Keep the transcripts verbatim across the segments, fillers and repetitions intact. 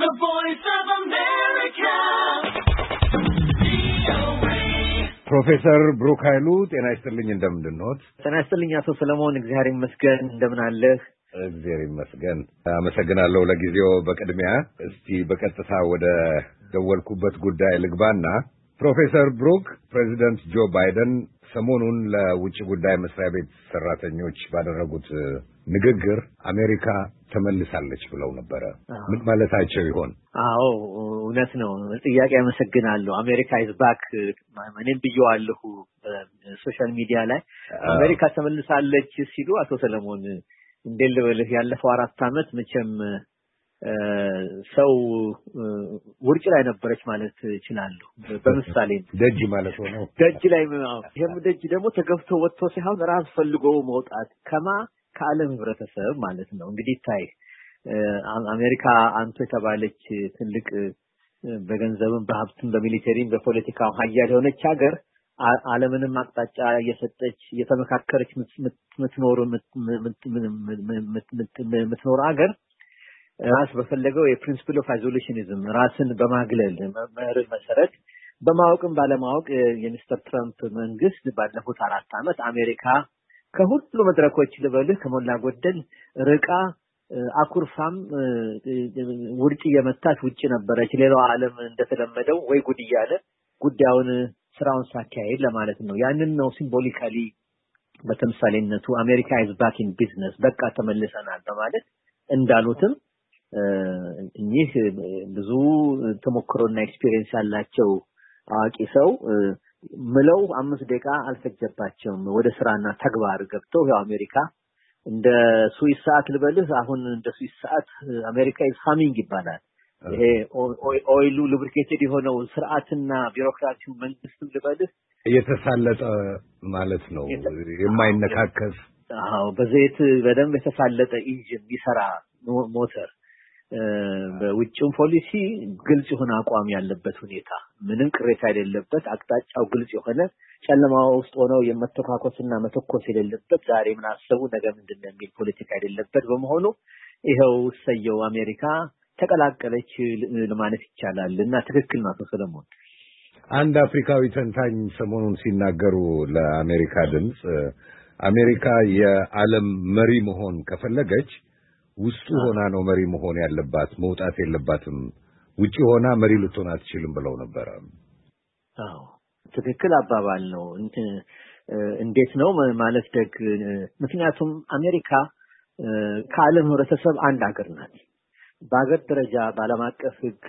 The Voice of America. ፕሮፌሰር ብሩክ ኃይሉ ጤና ይስጥልኝ እንደምንድነዎት? ጤና ይስጥልኝ አቶ ሰለሞን እግዚአብሔር ይመስገን እንደምን አለህ? እግዚአብሔር ይመስገን አመሰግናለሁ ለጊዜው። በቅድሚያ እስቲ በቀጥታ ወደ ደወልኩበት ጉዳይ ልግባና ፕሮፌሰር ብሩክ ፕሬዚደንት ጆ ባይደን ሰሞኑን ለውጭ ጉዳይ መስሪያ ቤት ሰራተኞች ባደረጉት ንግግር አሜሪካ ተመልሳለች ብለው ነበር። ምን ማለታቸው ይሆን? አዎ እውነት ነው። ጥያቄ አመሰግናለሁ። አሜሪካ ኢዝ ባክ ማንን ብየዋለሁ ሶሻል ሚዲያ ላይ አሜሪካ ተመልሳለች ሲሉ አቶ ሰለሞን እንደልበልህ ያለፈው አራት አመት መቼም ሰው ውርጭ ላይ ነበረች ማለት ይችላል። በመሳሌ ደጅ ማለት ነው። ደጅ ላይ ይሄም ደጅ ደግሞ ተገፍቶ ወጥቶ ሳይሆን ራስ ፈልጎ መውጣት ከማ ከዓለም ህብረተሰብ ማለት ነው። እንግዲህ ታይ አሜሪካ አንተ የተባለች ትልቅ በገንዘብም በሀብትም በሚሊተሪም በፖለቲካው ሀያል የሆነች ሀገር ዓለምንም አቅጣጫ እየሰጠች እየተመካከረች ምትኖር ምትኖር ሀገር ራስ በፈለገው የፕሪንሲፕል ኦፍ አይዞሌሽኒዝም ራስን በማግለል መርህ መሰረት በማወቅም ባለማወቅ የሚስተር ትራምፕ መንግስት ባለፉት አራት አመት አሜሪካ ከሁሉ መድረኮች ልበልህ ከሞላ ጎደል ርቃ አኩርፋም ውርጭ የመታች ውጭ ነበረች። ሌላው ዓለም እንደተለመደው ወይ ጉድ እያለ ጉዳዩን ስራውን ሳካሄድ ለማለት ነው። ያንን ነው ሲምቦሊካሊ በተምሳሌነቱ አሜሪካ ኢዝ ባክ ኢን ቢዝነስ በቃ ተመልሰናል በማለት እንዳሉትም እኚህ ብዙ ተሞክሮና ኤክስፒሪየንስ ያላቸው አዋቂ ሰው ምለው አምስት ደቂቃ አልፈጀባቸውም ወደ ስራና ተግባር ገብተው ያው አሜሪካ እንደ ስዊስ ሰዓት ልበልህ አሁን እንደ ስዊስ ሰዓት አሜሪካ ኢዝ ሃሚንግ ይባላል። ይሄ ኦይሉ ሉብሪኬትድ የሆነው ስርዓትና ቢሮክራሲው መንግስት ልበልህ የተሳለጠ ማለት ነው የማይነካከስ አዎ በዘይት በደንብ የተሳለጠ ኢንጂን ቢሰራ ሞተር በውጭም ፖሊሲ ግልጽ የሆነ አቋም ያለበት ሁኔታ ምንም ቅሬታ የሌለበት አቅጣጫው ግልጽ የሆነ ጨለማው ውስጥ ሆነው የመተኳኮስና መተኮስ የሌለበት ዛሬ ምን አሰቡ ነገ ምንድነው የሚል ፖለቲካ የሌለበት በመሆኑ ይሄው ሰየው አሜሪካ ተቀላቀለች ለማለት ይቻላል እና ትክክል ነው አቶ ሰለሞን። አንድ አፍሪካዊ ተንታኝ ሰሞኑን ሲናገሩ ለአሜሪካ ድምጽ አሜሪካ የዓለም መሪ መሆን ከፈለገች ውስጡ ሆና ነው መሪ መሆን ያለባት መውጣት የለባትም ውጪ ሆና መሪ ልትሆን አትችልም ብለው ነበር። አዎ ትክክል አባባል ነው። እንዴት ነው ማለት ደግ ምክንያቱም አሜሪካ ከዓለም ህብረተሰብ አንድ ሀገር ናት። በአገር ደረጃ ባለም አቀፍ ህግ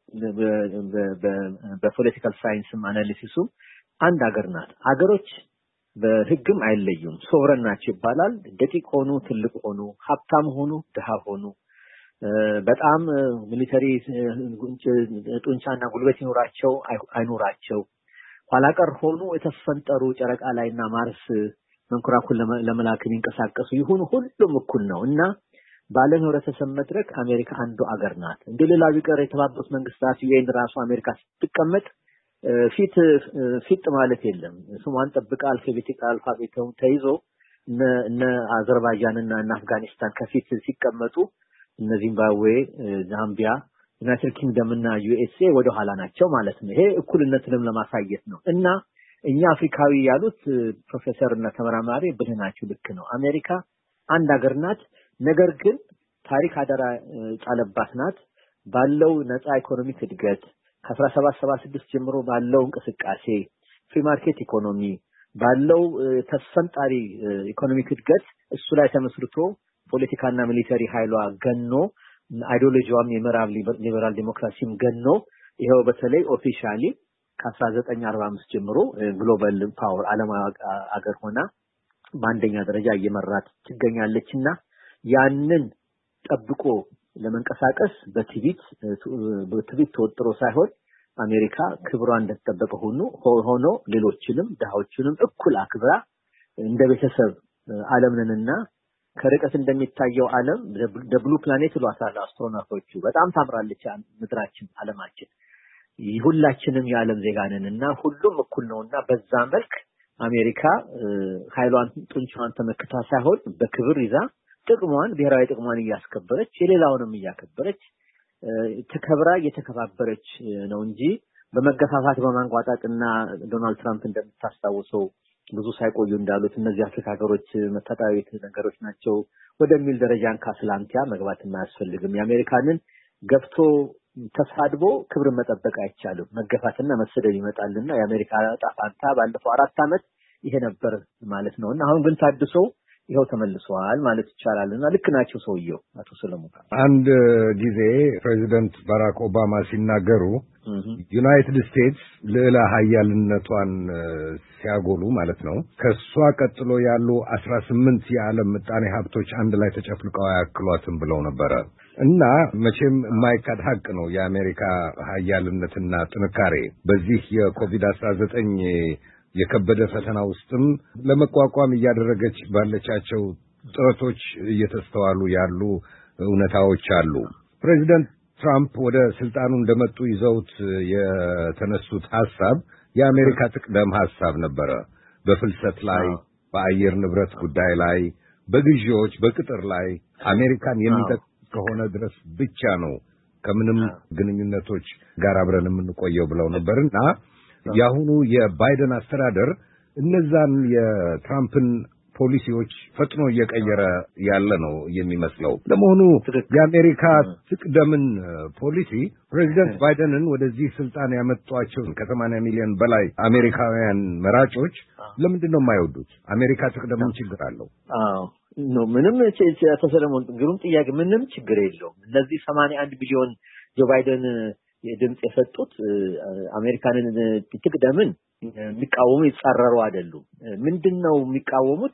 በፖለቲካል ሳይንስም አናሊሲሱም አንድ ሀገር ናት። ሀገሮች በህግም አይለዩም ሶቨረን ናቸው ይባላል። ደቂቅ ሆኑ ትልቅ ሆኑ ሀብታም ሆኑ ድሃ ሆኑ በጣም ሚሊተሪ ጡንቻና ጉልበት ይኖራቸው አይኖራቸው ኋላቀር ሆኑ የተፈንጠሩ ጨረቃ ላይና ማርስ መንኮራኩር ለመላክ የሚንቀሳቀሱ ይሁን ሁሉም እኩል ነው እና ባለም ህብረተሰብ መድረክ አሜሪካ አንዱ አገር ናት። እንደሌላው ቢቀር የተባበሩት መንግስታት ዩኤን ራሱ አሜሪካ ስትቀመጥ ፊት ፊት ማለት የለም ስሟን ጠብቃ አልፋቤቲክ አልፋቤቱን ተይዞ እነ አዘርባይጃን እና አፍጋኒስታን ከፊት ሲቀመጡ እነ ዚምባብዌ ዛምቢያ ዩናይትድ ኪንግደም እና ዩኤስኤ ወደ ኋላ ናቸው ማለት ነው። ይሄ እኩልነትንም ለማሳየት ነው እና እኛ አፍሪካዊ ያሉት ፕሮፌሰር እና ተመራማሪ ብለናችሁ ልክ ነው። አሜሪካ አንድ ሀገር ናት። ነገር ግን ታሪክ አደራ ጣለባት ናት ባለው ነፃ ኢኮኖሚክ እድገት ከአስራ ሰባት ሰባ ስድስት ጀምሮ ባለው እንቅስቃሴ ፍሪ ማርኬት ኢኮኖሚ ባለው ተስፈንጣሪ ኢኮኖሚክ እድገት እሱ ላይ ተመስርቶ ፖለቲካና ሚሊተሪ ኃይሏ ገኖ አይዲዮሎጂዋም የምዕራብ ሊበራል ዲሞክራሲም ገኖ ይሄው በተለይ ኦፊሻሊ ከ1945 ጀምሮ ግሎባል ፓወር ዓለማዊ አገር ሆና በአንደኛ ደረጃ እየመራት ትገኛለችና ያንን ጠብቆ ለመንቀሳቀስ በትቢት በትቢት ተወጥሮ ሳይሆን አሜሪካ ክብሯን እንደተጠበቀ ሆኖ ሆኖ ሌሎችንም ደሃዎችንም እኩል አክብራ እንደ ቤተሰብ ዓለምንና ከርቀት እንደሚታየው ዓለም ደብሉ ፕላኔትሏታል አስትሮናውቶቹ በጣም ታምራለች ምድራችን ዓለማችን ይሁላችንም የዓለም ዜጋ ነንና ሁሉም እኩል ነውና በዛ መልክ አሜሪካ ኃይሏን ጡንቻዋን ተመክታ ሳይሆን በክብር ይዛ ጥቅሟን ብሔራዊ ጥቅሟን እያስከበረች የሌላውንም እያከበረች ተከብራ የተከባበረች ነው እንጂ በመገፋፋት በማንቋጣጥና ዶናልድ ትራምፕ እንደምታስታውሰው ብዙ ሳይቆዩ እንዳሉት እነዚህ አፍሪካ ሀገሮች መታጣዊት ነገሮች ናቸው ወደሚል ደረጃን ካስላንቲያ መግባት የማያስፈልግም። የአሜሪካንን ገፍቶ ተሳድቦ ክብር መጠበቅ አይቻልም። መገፋትና መሰደድ ይመጣልና የአሜሪካ ጣፋንታ ባለፈው አራት አመት ይሄ ነበር ማለት ነውና አሁን ግን ታድሶ ይሄው ተመልሷል ማለት ይቻላልና ልክ ናቸው ሰውየው አቶ ሰለሞን። አንድ ጊዜ ፕሬዚደንት ባራክ ኦባማ ሲናገሩ ዩናይትድ ስቴትስ ልዕለ ኃያልነቷን ሲያጎሉ ማለት ነው ከሷ ቀጥሎ ያሉ አስራ ስምንት የዓለም ምጣኔ ሀብቶች አንድ ላይ ተጨፍልቀው ያክሏትም ብለው ነበር እና መቼም የማይካድ ሀቅ ነው የአሜሪካ ኃያልነትና ጥንካሬ በዚህ የኮቪድ አስራ ዘጠኝ የከበደ ፈተና ውስጥም ለመቋቋም እያደረገች ባለቻቸው ጥረቶች እየተስተዋሉ ያሉ እውነታዎች አሉ። ፕሬዚደንት ትራምፕ ወደ ስልጣኑ እንደመጡ ይዘውት የተነሱት ሐሳብ የአሜሪካ ጥቅደም ሐሳብ ነበረ። በፍልሰት ላይ፣ በአየር ንብረት ጉዳይ ላይ፣ በግዢዎች፣ በቅጥር ላይ አሜሪካን የሚጠቅም ከሆነ ድረስ ብቻ ነው ከምንም ግንኙነቶች ጋር አብረን የምንቆየው ብለው ነበርና ያሁኑ የባይደን አስተዳደር እነዛን የትራምፕን ፖሊሲዎች ፈጥኖ እየቀየረ ያለ ነው የሚመስለው። ለመሆኑ የአሜሪካ ትቅደምን ፖሊሲ ፕሬዚደንት ባይደንን ወደዚህ ስልጣን ያመጧቸው ከሰማንያ ሚሊዮን በላይ አሜሪካውያን መራጮች ለምንድን ነው የማይወዱት? አሜሪካ ትቅደምን ችግር አለው? አዎ ነው ምንም ተሰለሞን ግሩም ጥያቄ። ምንም ችግር የለውም። እነዚህ ሰማንያ አንድ ሚሊዮን ጆ ባይደን የድምጽ የሰጡት አሜሪካንን ትቅደምን የሚቃወሙ ይጻረሩ አይደሉም። ምንድነው የሚቃወሙት?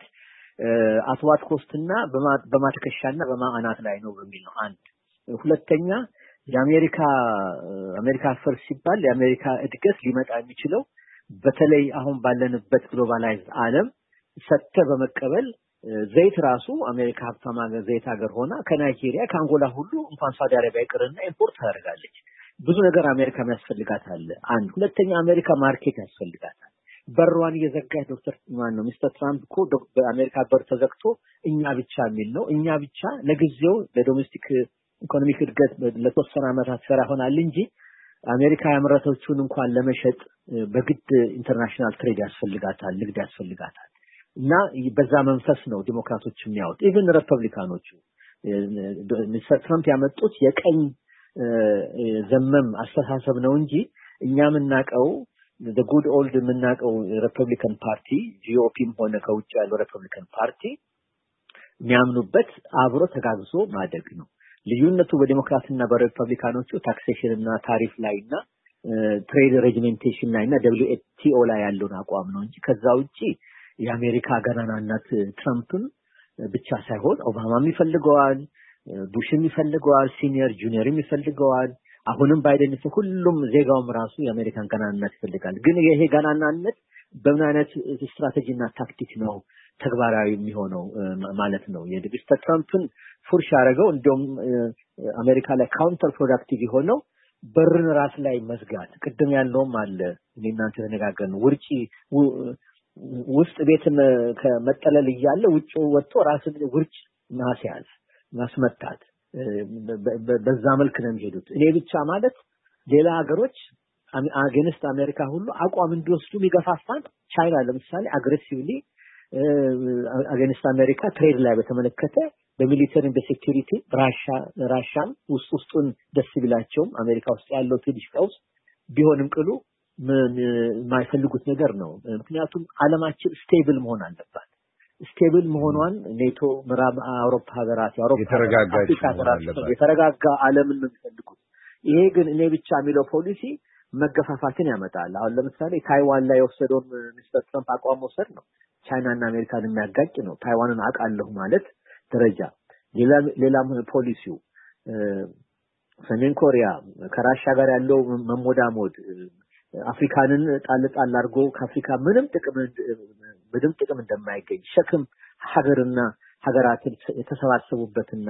አትዋት ኮስትና በማትከሻና በማአናት ላይ ነው በሚል ነው። አንድ ሁለተኛ የአሜሪካ አሜሪካ ፈርስ ሲባል የአሜሪካ እድገት ሊመጣ የሚችለው በተለይ አሁን ባለንበት ግሎባላይዝድ ዓለም ሰተ በመቀበል ዘይት ራሱ አሜሪካ ሀብታም ዘይት ሀገር ሆና ከናይጄሪያ ከአንጎላ ሁሉ እንኳን ሳውዲ አረቢያ ይቅርና ኢምፖርት ታደርጋለች። ብዙ ነገር አሜሪካ ያስፈልጋታል። አንድ ሁለተኛ አሜሪካ ማርኬት ያስፈልጋታል። በሯን እየዘጋች ዶክተር ማን ነው ሚስተር ትራምፕ እኮ በአሜሪካ በር ተዘግቶ እኛ ብቻ የሚል ነው። እኛ ብቻ ለጊዜው ለዶሜስቲክ ኢኮኖሚክ እድገት ለተወሰነ ዓመታት ሰራ ሆናል እንጂ አሜሪካ ያመረተችውን እንኳን ለመሸጥ በግድ ኢንተርናሽናል ትሬድ ያስፈልጋታል፣ ንግድ ያስፈልጋታል። እና በዛ መንፈስ ነው ዲሞክራቶች የሚያወጡ ኢቭን ሪፐብሊካኖቹ ሚስተር ትራምፕ ያመጡት የቀኝ ዘመም አስተሳሰብ ነው እንጂ እኛ የምናቀው the good old የምናቀው ሪፐብሊካን ፓርቲ ጂኦፒም ሆነ ከውጭ ያለው ሪፐብሊካን ፓርቲ የሚያምኑበት አብሮ ተጋግዞ ማደግ ነው። ልዩነቱ በዲሞክራትና በሪፐብሊካኖቹ ታክሴሽን እና ታሪፍ ላይና ትሬድ ሬጅመንቴሽን ላይና ደብሊው ቲ ኦ ላይ ያለውን አቋም ነው እንጂ ከዛ ውጪ የአሜሪካ ገናናነት ትራምፕም ብቻ ሳይሆን ኦባማም ይፈልገዋል፣ ቡሽም ይፈልገዋል፣ ሲኒየር ጁኒየርም ይፈልገዋል። አሁንም ባይደን ሁሉም ዜጋውም ራሱ የአሜሪካን ገናናነት ይፈልጋል። ግን ይሄ ገናናነት በምን አይነት ስትራቴጂና ታክቲክ ነው ተግባራዊ የሚሆነው ማለት ነው? የሚስተር ትራምፕን ፉርሽ ያደረገው እንደውም አሜሪካ ላይ ካውንተር ፕሮዳክቲቭ የሆነው በርን ራስ ላይ መዝጋት። ቅድም ያለውም አለ እናንተ ተነጋገርን ውርጪ ውስጥ ቤትን ከመጠለል ይያለ ውጭ ወጥቶ ራስን ውርጭ ማስያዝ ማስመታት በዛ መልክ ነው የሚሄዱት። እኔ ብቻ ማለት ሌላ ሀገሮች አገንስት አሜሪካ ሁሉ አቋም እንዲወስዱ የሚገፋፋን ቻይና ለምሳሌ አግሬሲቭሊ አገንስት አሜሪካ ትሬድ ላይ በተመለከተ በሚሊተሪ በሴኩሪቲ ራሻ ራሻም ውስጥ ውስጡን ደስ ቢላቸውም አሜሪካ ውስጥ ያለው ትንሽ ቀውስ ቢሆንም ቅሉ ምን የማይፈልጉት ነገር ነው። ምክንያቱም ዓለማችን ስቴብል መሆን አለባት። ስቴብል መሆኗን ኔቶ ምዕራብ አውሮፓ ሀገራት የአውሮፓ የተረጋጋች የተረጋጋ ዓለምን ነው የሚፈልጉት። ይሄ ግን እኔ ብቻ የሚለው ፖሊሲ መገፋፋትን ያመጣል። አሁን ለምሳሌ ታይዋን ላይ የወሰደውን ሚስተር ትራምፕ አቋም ወሰድ ነው ቻይናና አሜሪካን የሚያጋጭ ነው። ታይዋንን አቃለሁ ማለት ደረጃ ሌላ ሌላም ፖሊሲው ሰሜን ኮሪያ ከራሻ ጋር ያለው መሞዳሞድ አፍሪካንን ጣል ጣል አድርጎ ከአፍሪካ ምንም ጥቅም ምንም ጥቅም እንደማይገኝ ሸክም ሀገርና ሀገራት የተሰባሰቡበትና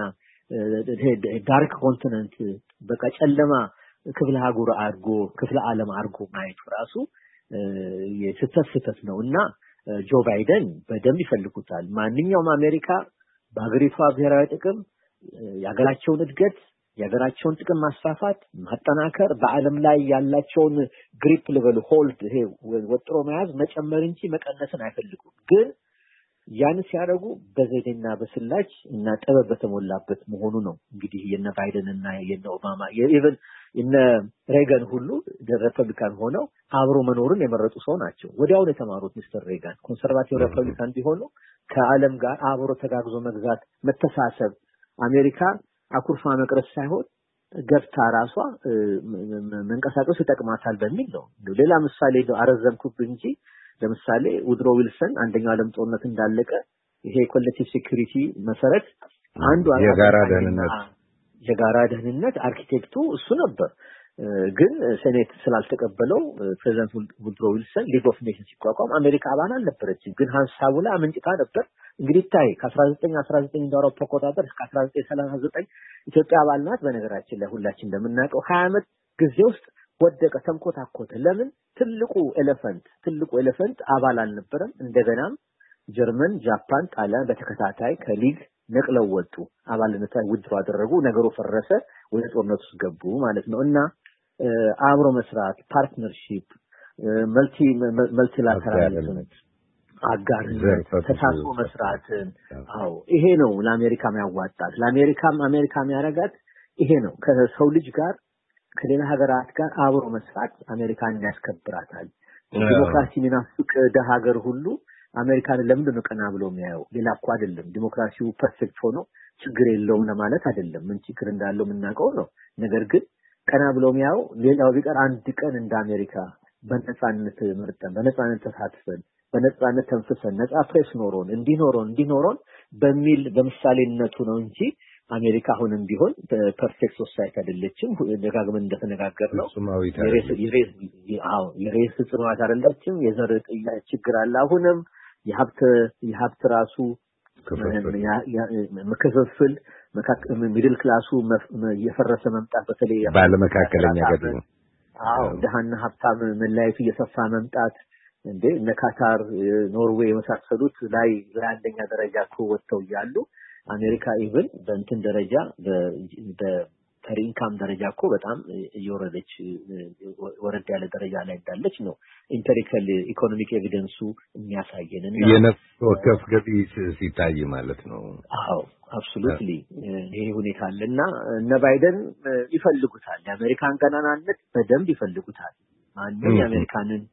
ዳርክ ኮንቲኔንት በቃ ጨለማ ክፍለ ሀገር አድርጎ ክፍለ ዓለም አድርጎ ማየት ራሱ የስተስተት ነውና ጆ ባይደን በደንብ ይፈልጉታል። ማንኛውም አሜሪካ በአገሪቷ ብሔራዊ ጥቅም ያገላቸውን እድገት የሀገራቸውን ጥቅም ማስፋፋት ማጠናከር በአለም ላይ ያላቸውን ግሪፕ ሌቨል ሆልድ ይሄ ወጥሮ መያዝ መጨመር እንጂ መቀነስን አይፈልጉም ግን ያን ሲያደርጉ በዘዴና በስላች እና ጥበብ በተሞላበት መሆኑ ነው እንግዲህ የነ ባይደን እና የነ ኦባማ የኢቨን እነ ሬገን ሁሉ ሪፐብሊካን ሆነው አብሮ መኖርን የመረጡ ሰው ናቸው ወዲያው የተማሩት ሚስተር ሬገን ኮንሰርቫቲቭ ሪፐብሊካን ቢሆኑ ከዓለም ጋር አብሮ ተጋግዞ መግዛት መተሳሰብ አሜሪካ አኩርፋ መቅረስ ሳይሆን ገፍታ ራሷ መንቀሳቀስ ይጠቅማታል በሚል ነው ሌላ ምሳሌ አረዘምኩብ እንጂ ለምሳሌ ውድሮ ዊልሰን አንደኛው ዓለም ጦርነት እንዳለቀ ይሄ ኮሌክቲቭ ሴኩሪቲ መሰረት አንዱ የጋራ ደህንነት የጋራ ደህንነት አርኪቴክቱ እሱ ነበር ግን ሴኔት ስላልተቀበለው ፕሬዝዳንት ውድሮ ዊልሰን ሊግ ኦፍ ኔሽንስ ሲቋቋም አሜሪካ አባል አልነበረችም ግን ሐሳቡ ላይ አመንጭታ ነበር እንግዲህ ታይ ከ1919 እንደ አውሮፓ አቆጣጠር እስከ አስራ ዘጠኝ ሰላሳ ዘጠኝ ኢትዮጵያ አባል ናት በነገራችን ላይ ሁላችን እንደምናውቀው ሀያ ዓመት ጊዜ ውስጥ ወደቀ ተንኮታኮተ ለምን ትልቁ ኤሌፋንት ትልቁ ኤሌፋንት አባል አልነበረም እንደገናም ጀርመን ጃፓን ጣሊያን በተከታታይ ከሊግ ነቅለው ወጡ አባልነታቸው ውድሮ አደረጉ ነገሩ ፈረሰ ወደ ጦርነት ውስጥ ገቡ ማለት ነው እና አብሮ መስራት ፓርትነርሺፕ መልቲ መልቲላተራሊዝም አጋርነት ተሳስቦ መስራት አዎ ይሄ ነው ለአሜሪካ የሚያዋጣት ለአሜሪካም አሜሪካ የሚያረጋት ይሄ ነው ከሰው ልጅ ጋር ከሌላ ሀገራት ጋር አብሮ መስራት አሜሪካን ያስከብራታል ዲሞክራሲን ናፍቅ ደሃገር ሁሉ አሜሪካን ለምንድን ነው ቀና ብሎ የሚያየው ሌላ እኮ አይደለም ዲሞክራሲው ፐርፌክት ሆኖ ችግር የለውም ለማለት አይደለም ምን ችግር እንዳለው ምናቀው ነው ነገር ግን ቀና ብሎ የሚያየው ሌላው ቢቀር አንድ ቀን እንደ አሜሪካ በነፃነት ምርጠን በነፃነት ተሳትፈን በነፃነት ተንፍሰን ነፃ ፕሬስ ኖሮን እንዲኖሮን እንዲኖሮን በሚል በምሳሌነቱ ነው እንጂ አሜሪካ አሁንም ቢሆን ፐርፌክት ሶሳይቲ አይደለችም ደጋግመን እንደተነጋገርነው የሬስ የሬስ አዎ የሬስ ጽናት አይደለችም የዘር ችግር አለ አሁንም የሀብት የሀብት ራሱ መከፋፈል መካከለ ሚድል ክላሱ የፈረሰ መምጣት በተለይ ባለመካከለኛ ገደሉ አዎ ደሃና ሀብታም መለያየቱ እየሰፋ መምጣት እንዴ እነ ካታር ኖርዌይ የመሳሰሉት ላይ ለአንደኛ ደረጃ ተወጥተው ያሉ አሜሪካ ኢቭን በእንትን ደረጃ በፐር ኢንካም ደረጃ እኮ በጣም እየወረደች ወረድ ያለ ደረጃ ላይ እንዳለች ነው ኢምፔሪካል ኢኮኖሚክ ኤቪደንሱ የሚያሳየን እና የነፍስ ወከፍ ገቢ ሲታይ ማለት ነው አዎ አብሶሉትሊ ይሄ ሁኔታ አለና እነ ባይደን ይፈልጉታል የአሜሪካን ገናናነት በደንብ ይፈልጉታል ማንም የአሜሪካንን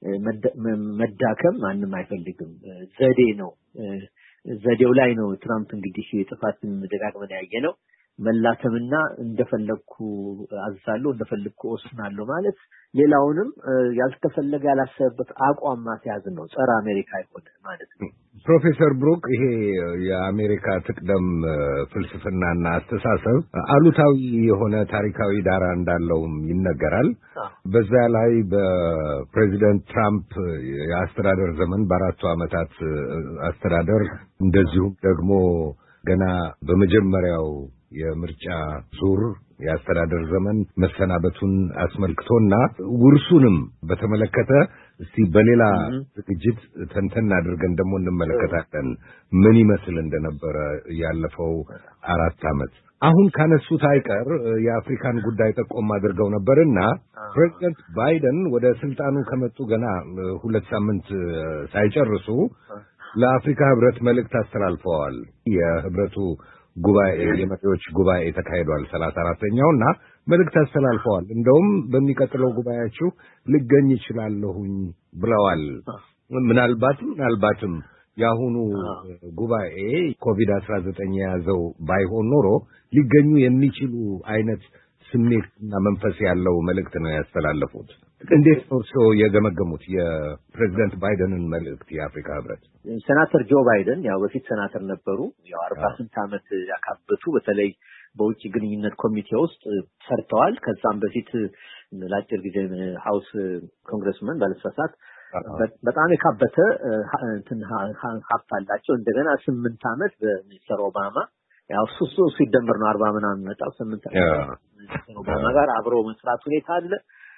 መዳከም ማንም አይፈልግም ዘዴ ነው ዘዴው ላይ ነው ትራምፕ እንግዲህ የጥፋትን ደጋግመን ያየነው መላተምና እንደፈለኩ አዛለሁ እንደፈለኩ ወስናለሁ ማለት ሌላውንም ያልተፈለገ ያላሰበበት አቋም ማስያዝ ነው ጸረ አሜሪካ ይሆነ ማለት ነው ፕሮፌሰር ብሩክ ይሄ የአሜሪካ ትቅደም ፍልስፍናና አስተሳሰብ አሉታዊ የሆነ ታሪካዊ ዳራ እንዳለውም ይነገራል በዛ ላይ በፕሬዚደንት ትራምፕ የአስተዳደር ዘመን በአራቱ ዓመታት አስተዳደር እንደዚሁ ደግሞ ገና በመጀመሪያው የምርጫ ዙር የአስተዳደር ዘመን መሰናበቱን አስመልክቶና ውርሱንም በተመለከተ እስቲ በሌላ ዝግጅት ተንተን አድርገን ደግሞ እንመለከታለን ምን ይመስል እንደነበረ ያለፈው አራት ዓመት አሁን ካነሱት አይቀር የአፍሪካን ጉዳይ ተቆም አድርገው ነበርና ፕሬዝዳንት ባይደን ወደ ስልጣኑ ከመጡ ገና ሁለት ሳምንት ሳይጨርሱ ለአፍሪካ ህብረት መልእክት አስተላልፈዋል የህብረቱ ጉባኤ የመሪዎች ጉባኤ ተካሂዷል ሰላሳ አራተኛውና መልእክት አስተላልፈዋል እንደውም በሚቀጥለው ጉባኤያችሁ ልገኝ ይችላልሁኝ ብለዋል ምናልባትም ምናልባትም ያሁኑ ጉባኤ ኮቪድ አስራ ዘጠኝ የያዘው ባይሆን ኖሮ ሊገኙ የሚችሉ አይነት ስሜትና መንፈስ ያለው መልእክት ነው ያስተላለፉት እንዴት ነው ሰው የገመገሙት የፕሬዝዳንት ባይደንን መልእክት የአፍሪካ ህብረት ሴናተር ጆ ባይደን ያው በፊት ሴናተር ነበሩ ያው አርባ ስምንት ዓመት ያካበቱ በተለይ በውጭ ግንኙነት ኮሚቴ ውስጥ ሰርተዋል ከዛም በፊት ለአጭር ጊዜ ሃውስ ኮንግረስመን ባለስልጣናት በጣም የካበተ እንትን ሀብት አላቸው እንደገና ስምንት ዓመት በሚስተር ኦባማ ያው ሱሱ ሲደመር ነው አርባ ምናምን መጣው ስምንት ዓመት ኦባማ ጋር አብሮ መስራት ሁኔታ አለ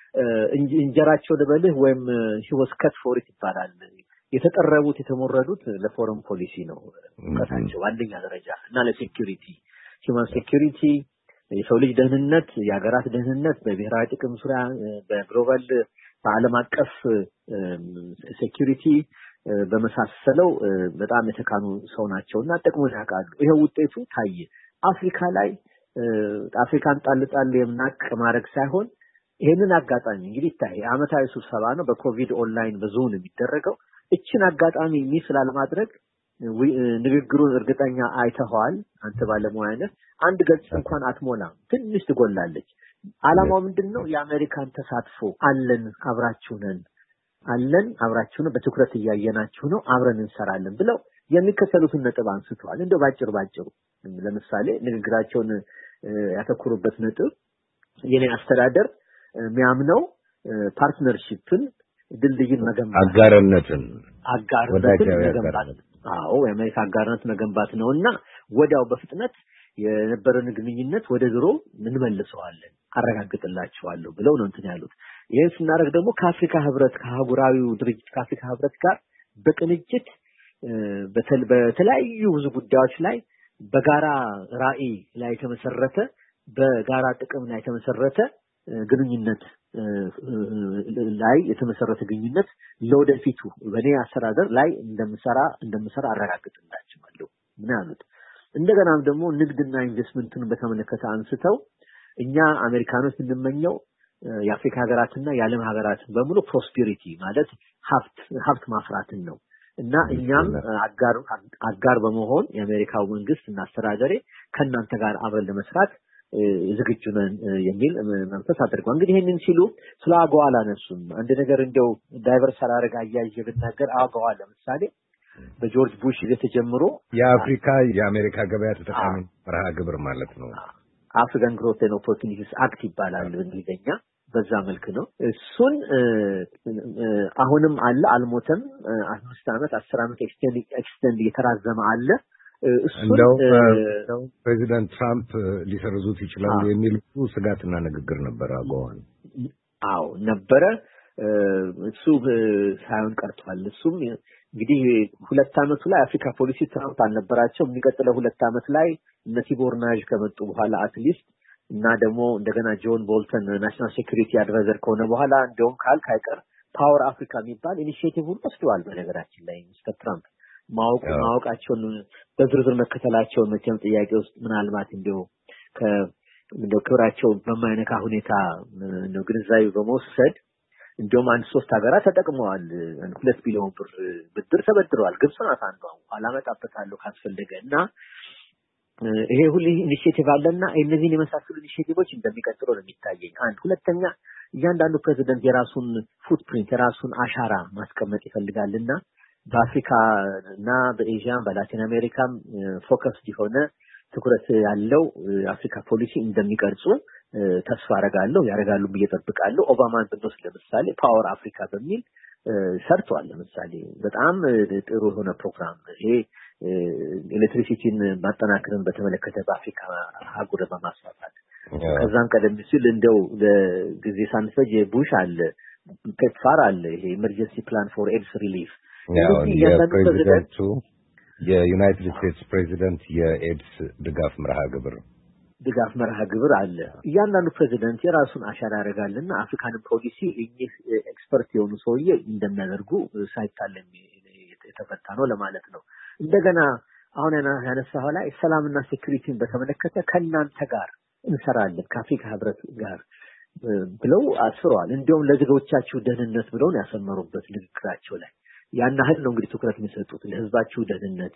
እንጀራቸው ደበልህ ወይም he was cut for it ይባላል የተጠረቡት የተሞረዱት ለፎረን ፖሊሲ ነው ከታቸው አንደኛ ደረጃ እና ለሴኩሪቲ human security የሰው ልጅ ደህንነት የሀገራት ደህንነት በብሔራዊ ጥቅም ዙሪያ በግሎባል በዓለም አቀፍ ሴኩሪቲ በመሳሰለው በጣም የተካኑ ሰው ናቸውና ጥቅሙን ያውቃሉ። ይሄ ውጤቱ ታየ። አፍሪካ ላይ አፍሪካን ጣልጣል የምናቅ ማድረግ ሳይሆን ይሄንን አጋጣሚ እንግዲህ ታይ አመታዊ ስብሰባ ነው በኮቪድ ኦንላይን በዞን የሚደረገው እቺን አጋጣሚ ሚስ ላለማድረግ ንግግሩን እርግጠኛ አይተዋል። አንተ ባለሙያነት አንድ ገጽ እንኳን አትሞላም፣ ትንሽ ትጎላለች። ዓላማው ምንድነው? የአሜሪካን ተሳትፎ አለን፣ አብራችሁ ነን አለን አብራችሁ ነው፣ በትኩረት እያየናችሁ ነው፣ አብረን እንሰራለን ብለው የሚከተሉትን ነጥብ አንስተዋል። እንደው ባጭር ባጭሩ ለምሳሌ ንግግራቸውን ያተኩሩበት ነጥብ የኔ አስተዳደር የሚያምነው ፓርትነርሺፕን ድልድይን መገንባት አጋርነትን አጋርነትን መገንባት አዎ የአሜሪካ አጋርነት መገንባት ነውና ወዲያው በፍጥነት የነበረን ግንኙነት ወደ ድሮ እንመልሰዋለን አረጋግጥላችኋለሁ ብለው ነው እንትን ያሉት። ይሄን ስናደርግ ደግሞ ከአፍሪካ ህብረት ከአህጉራዊው ድርጅት ከአፍሪካ ህብረት ጋር በቅንጅት በተለያዩ ብዙ ጉዳዮች ላይ በጋራ ራዕይ ላይ የተመሰረተ በጋራ ጥቅም ላይ የተመሰረተ ግንኙነት ላይ የተመሰረተ ግንኙነት ለወደፊቱ በኔ አስተዳደር ላይ እንደምሰራ እንደምሰራ አረጋግጥላችኋለሁ ምን ያሉት። እንደገናም ደግሞ ንግድና ኢንቨስትመንትን በተመለከተ አንስተው እኛ አሜሪካኖች እንመኘው የአፍሪካ ሀገራትና የዓለም ሀገራት በሙሉ ፕሮስፔሪቲ ማለት ሀብት ሀብት ማፍራትን ነው እና እኛም አጋር አጋር በመሆን የአሜሪካው መንግስት እና አስተዳደሬ ከናንተ ጋር አብረን ለመስራት ዝግጁ ነን የሚል መንፈስ አድርገው እንግዲህ ይሄንን ሲሉ ስለ አጎዋ አላነሱም። አንድ ነገር እንደው ዳይቨርስ አላረጋ አያይዤ ብናገር አጎዋ ለምሳሌ በጆርጅ ቡሽ የተጀመሩ የአፍሪካ የአሜሪካ ገበያ ተጠቃሚ መርሃ ግብር ማለት ነው። አፍሪካን ግሮት ኤንድ ኦፖርቹኒቲስ አክት ይባላል በእንግሊዝኛ። በዛ መልክ ነው እሱን አሁንም አለ አልሞተም። አምስት አመት አስር አመት ኤክስቴንድ ኤክስቴንድ እየተራዘመ አለ። እሱን ፕሬዚዳንት ትራምፕ ሊሰርዙት ይችላሉ የሚል ስጋትና ንግግር ነበር አጎዋን። አዎ ነበረ እሱ ሳይሆን ቀርቷል። እሱም እንግዲህ ሁለት አመቱ ላይ አፍሪካ ፖሊሲ ትራምፕ አልነበራቸው። የሚቀጥለው ሁለት አመት ላይ እነ ቲቦር ናዥ ከመጡ በኋላ አትሊስት እና ደግሞ እንደገና ጆን ቦልተን ናሽናል ሴኩሪቲ አድቫይዘር ከሆነ በኋላ እንደውም ካልክ አይቀር ፓወር አፍሪካ የሚባል ኢኒሺዬቲቭ ሁሉ ወስደዋል። በነገራችን ላይ ሚስተር ትራምፕ ማወቅ ማወቃቸውን በዝርዝር መከተላቸውን መቼም ጥያቄ ውስጥ ምናልባት እንደው ከእንደው ክብራቸው በማይነካ ሁኔታ ነው ግንዛቤ በመውሰድ እንደውም አንድ ሶስት ሀገራት ተጠቅመዋል። ሁለት ቢሊዮን ብር ብድር ተበድረዋል። ግብጽ ናት አንዷ አላመጣበታለሁ ካስፈልገና ይሄ ሁሉ ኢኒሺዬቲቭ አለና እነዚህን የመሳሰሉ ኢኒሺዬቲቮች እንደሚቀጥሉ ነው የሚታየኝ። አንድ ሁለተኛ እያንዳንዱ ፕሬዝዳንት የራሱን ፉትፕሪንት የራሱን አሻራ ማስቀመጥ ይፈልጋልና በአፍሪካ እና በኤዥያ በላቲን አሜሪካም ፎከስ የሆነ ትኩረት ያለው አፍሪካ ፖሊሲ እንደሚቀርጹ ተስፋ አረጋለሁ ያረጋሉ ብዬ ጠብቃለሁ። ኦባማን ብንወስድ ለምሳሌ ፓወር አፍሪካ በሚል ሰርቷል። ለምሳሌ በጣም ጥሩ የሆነ ፕሮግራም ይሄ ኤሌክትሪሲቲን ማጠናከርን በተመለከተ በአፍሪካ አህጉር በማስፋፋት ከዛም ቀደም ሲል እንደው ለጊዜ ሳንፈጅ ቡሽ አለ ፔፕፋር አለ ይሄ ኢመርጀንሲ ፕላን ፎር ኤድስ ሪሊፍ ያው የፕሬዚደንቱ የዩናይትድ ስቴትስ ፕሬዚደንት የኤድስ ድጋፍ መርሃ ግብር ድጋፍ መርሃ ግብር አለ። እያንዳንዱ ፕሬዚደንት የራሱን አሻራ ያደርጋልና አፍሪካን ፖሊሲ እኚህ ኤክስፐርት የሆኑ ሰውዬ እንደሚያደርጉ ሳይታለም የተፈታ ነው ለማለት ነው። እንደገና አሁን ያነሳው ላይ ሰላምና ሴኩሪቲን በተመለከተ ከናንተ ጋር እንሰራለን ከአፍሪካ ህብረት ጋር ብለው አስረዋል። እንዲያውም ለዜጎቻችሁ ደህንነት ብለው ያሰመሩበት ንግግራቸው ላይ ያን ያህል ነው እንግዲህ ትኩረት የሚሰጡት ለህዝባችሁ ደህንነት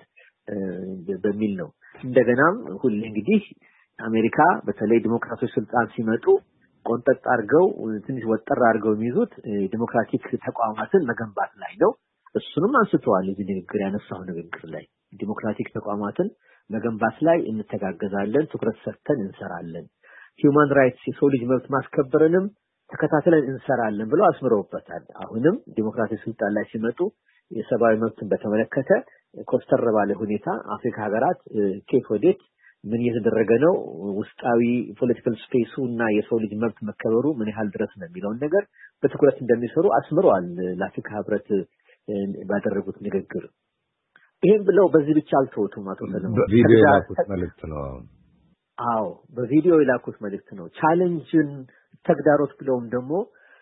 በሚል ነው። እንደገናም ሁሌ እንግዲህ አሜሪካ በተለይ ዲሞክራቶች ስልጣን ሲመጡ ቆንጠጥ አድርገው ትንሽ ወጠር አድርገው የሚይዙት ዲሞክራቲክ ተቋማትን መገንባት ላይ ነው። እሱንም አንስተዋል። እዚህ ንግግር ያነሳው ንግግር ላይ ዲሞክራቲክ ተቋማትን መገንባት ላይ እንተጋገዛለን፣ ትኩረት ሰጥተን እንሰራለን፣ ሂውማን ራይትስ የሰው ልጅ መብት ማስከበርንም ተከታትለን እንሰራለን ብለው አስምረውበታል። አሁንም ዲሞክራቲክ ስልጣን ላይ ሲመጡ የሰብአዊ መብትን በተመለከተ ኮስተር ባለ ሁኔታ አፍሪካ ሀገራት ኬት ወዴት ምን እየተደረገ ነው፣ ውስጣዊ ፖለቲካል ስፔሱ እና የሰው ልጅ መብት መከበሩ ምን ያህል ድረስ ነው የሚለውን ነገር በትኩረት እንደሚሰሩ አስምረዋል ለአፍሪካ ህብረት ባደረጉት ንግግር። ይሄን ብለው በዚህ ብቻ አልተወቱም። አቶ ሰለሞን ቪዲዮ ያልኩት መልእክት ነው። አዎ በቪዲዮ የላኩት መልእክት ነው። ቻሌንጅን ተግዳሮት ብለውም ደግሞ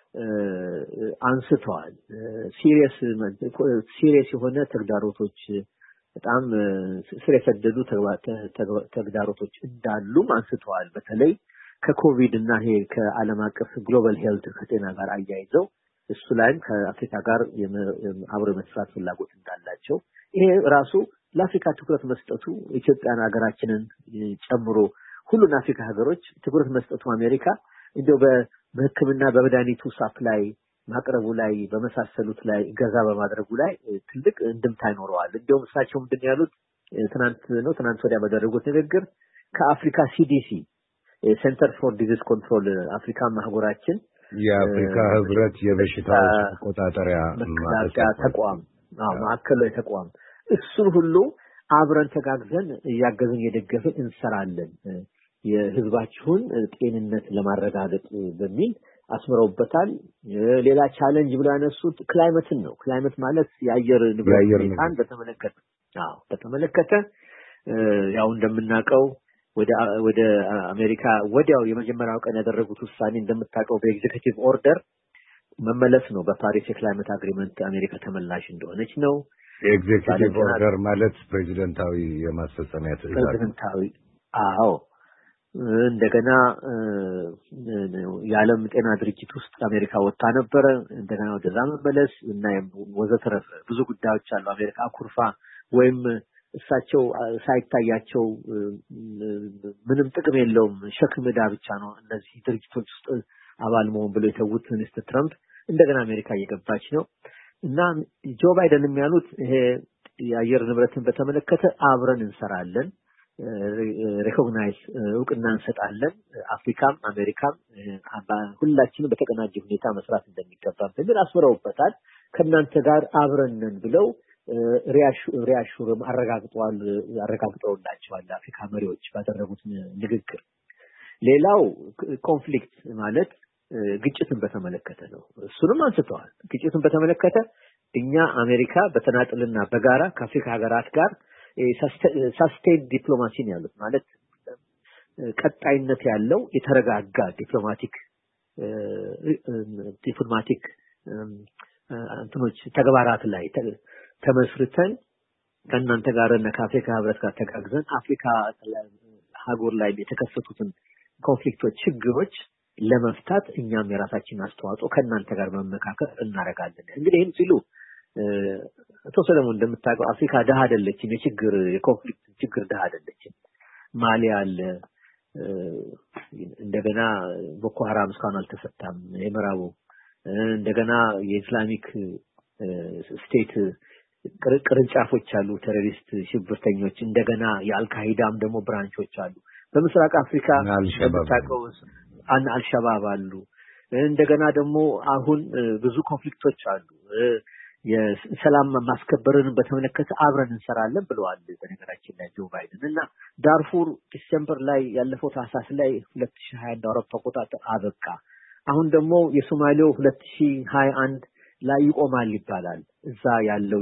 አንስተዋል። ሲሪየስ ሲሪየስ የሆነ ተግዳሮቶች በጣም ስር የሰደዱ ተግዳሮቶች እንዳሉም አንስተዋል። በተለይ ከኮቪድ እና ይሄ ከዓለም አቀፍ ግሎባል ሄልት ከጤና ጋር አያይዘው እሱ ላይም ከአፍሪካ ጋር አብሮ መስራት ፍላጎት እንዳላቸው ይሄ ራሱ ለአፍሪካ ትኩረት መስጠቱ ኢትዮጵያን ሀገራችንን ጨምሮ ሁሉን አፍሪካ ሀገሮች ትኩረት መስጠቱ አሜሪካ እንደው በሕክምና በመድኃኒቱ ሳፕላይ ማቅረቡ ላይ በመሳሰሉት ላይ ገዛ በማድረጉ ላይ ትልቅ እንድምታ ይኖረዋል። እንደውም እሳቸው ምንድን ያሉት ትናንት ነው ትናንት ወዲያ ባደረጉት ንግግር ከአፍሪካ ሲዲሲ ሴንተር ፎር ዲዚዝ ኮንትሮል አፍሪካ ማህበራችን የአፍሪካ ህብረት የበሽታዎች መቆጣጠሪያ ተቋም አዎ ማዕከላዊ ተቋም እሱን ሁሉ አብረን ተጋግዘን ያገዝን የደገፈን እንሰራለን የህዝባችሁን ጤንነት ለማረጋገጥ በሚል አስመረውበታል። ሌላ ቻሌንጅ ብለው ያነሱት ክላይመትን ነው። ክላይመት ማለት የአየር ንብረት ሁኔታን በተመለከተ አዎ በተመለከተ ያው እንደምናውቀው ወደ ወደ አሜሪካ ወዲያው የመጀመሪያው ቀን ያደረጉት ውሳኔ እንደምታውቀው በኤግዜኪቲቭ ኦርደር መመለስ ነው። በፓሪስ የክላይመት አግሪመንት አሜሪካ ተመላሽ እንደሆነች ነው። ኤግዜኪቲቭ ኦርደር ማለት ፕሬዚደንታዊ የማስፈጸሚያ ትዕዛዝ ፕሬዚደንታዊ አዎ እንደገና የዓለም ጤና ድርጅት ውስጥ አሜሪካ ወጣ ነበር። እንደገና ወደዛ መመለስ እና ወዘተረፈ ብዙ ጉዳዮች አሉ። አሜሪካ አኩርፋ ወይም እሳቸው ሳይታያቸው ምንም ጥቅም የለውም ሸክም ዕዳ ብቻ ነው እነዚህ ድርጅቶች ውስጥ አባል መሆን ብለው የተውት ሚስተር ትራምፕ እንደገና አሜሪካ እየገባች ነው እና ጆ ባይደን የሚያሉት ይሄ የአየር ንብረትን በተመለከተ አብረን እንሰራለን ሪኮግናይዝ እውቅና እንሰጣለን አፍሪካም አሜሪካም ሁላችንም በተቀናጀ ሁኔታ መስራት እንደሚገባ በሚል አስመረውበታል። ከእናንተ ጋር አብረን ነን ብለው ሪያሹርም አረጋግጠዋል አረጋግጠውላቸዋል አፍሪካ መሪዎች ባደረጉት ንግግር። ሌላው ኮንፍሊክት ማለት ግጭትን በተመለከተ ነው። እሱንም አንስተዋል። ግጭትን በተመለከተ እኛ አሜሪካ በተናጥልና በጋራ ከአፍሪካ ሀገራት ጋር ሳስቴን ዲፕሎማሲ ነው ያሉት ማለት ቀጣይነት ያለው የተረጋጋ ዲፕሎማቲክ ዲፕሎማቲክ እንትኖች ተግባራት ላይ ተመስርተን ከእናንተ ጋር እና ከአፍሪካ ህብረት ጋር ተጋግዘን አፍሪካ ሀገር ላይ የተከሰቱትን ኮንፍሊክቶች ችግሮች ለመፍታት እኛም የራሳችንን አስተዋጽኦ ከእናንተ ጋር መመካከር እናደርጋለን። እንግዲህ ይህን ሲሉ አቶ ሰለሞን እንደምታውቀው አፍሪካ ደሃ አይደለችም። የችግር የኮንፍሊክት ችግር ደሃ አይደለችም። ማሊ አለ እንደገና ቦኮ ሐራም እስካሁን አልተፈታም የምዕራቡ እንደገና የኢስላሚክ ስቴት ቅርንጫፎች አሉ ቴሮሪስት ሽብርተኞች እንደገና የአልካይዳም ደግሞ ብራንቾች አሉ። በምስራቅ አፍሪካ እንደምታውቀው አልሸባብ አሉ። እንደገና ደግሞ አሁን ብዙ ኮንፍሊክቶች አሉ። የሰላም ማስከበርን በተመለከተ አብረን እንሰራለን ብለዋል። በነገራችን ላይ ጆ ባይደን እና ዳርፉር ዲሴምበር ላይ ያለፈው ታህሳስ ላይ ሁለት ሺህ ሀያ አንድ አውሮፓ አቆጣጠር አበቃ። አሁን ደግሞ የሶማሌው ሁለት ሺህ ሀያ አንድ ላይ ይቆማል ይባላል። እዛ ያለው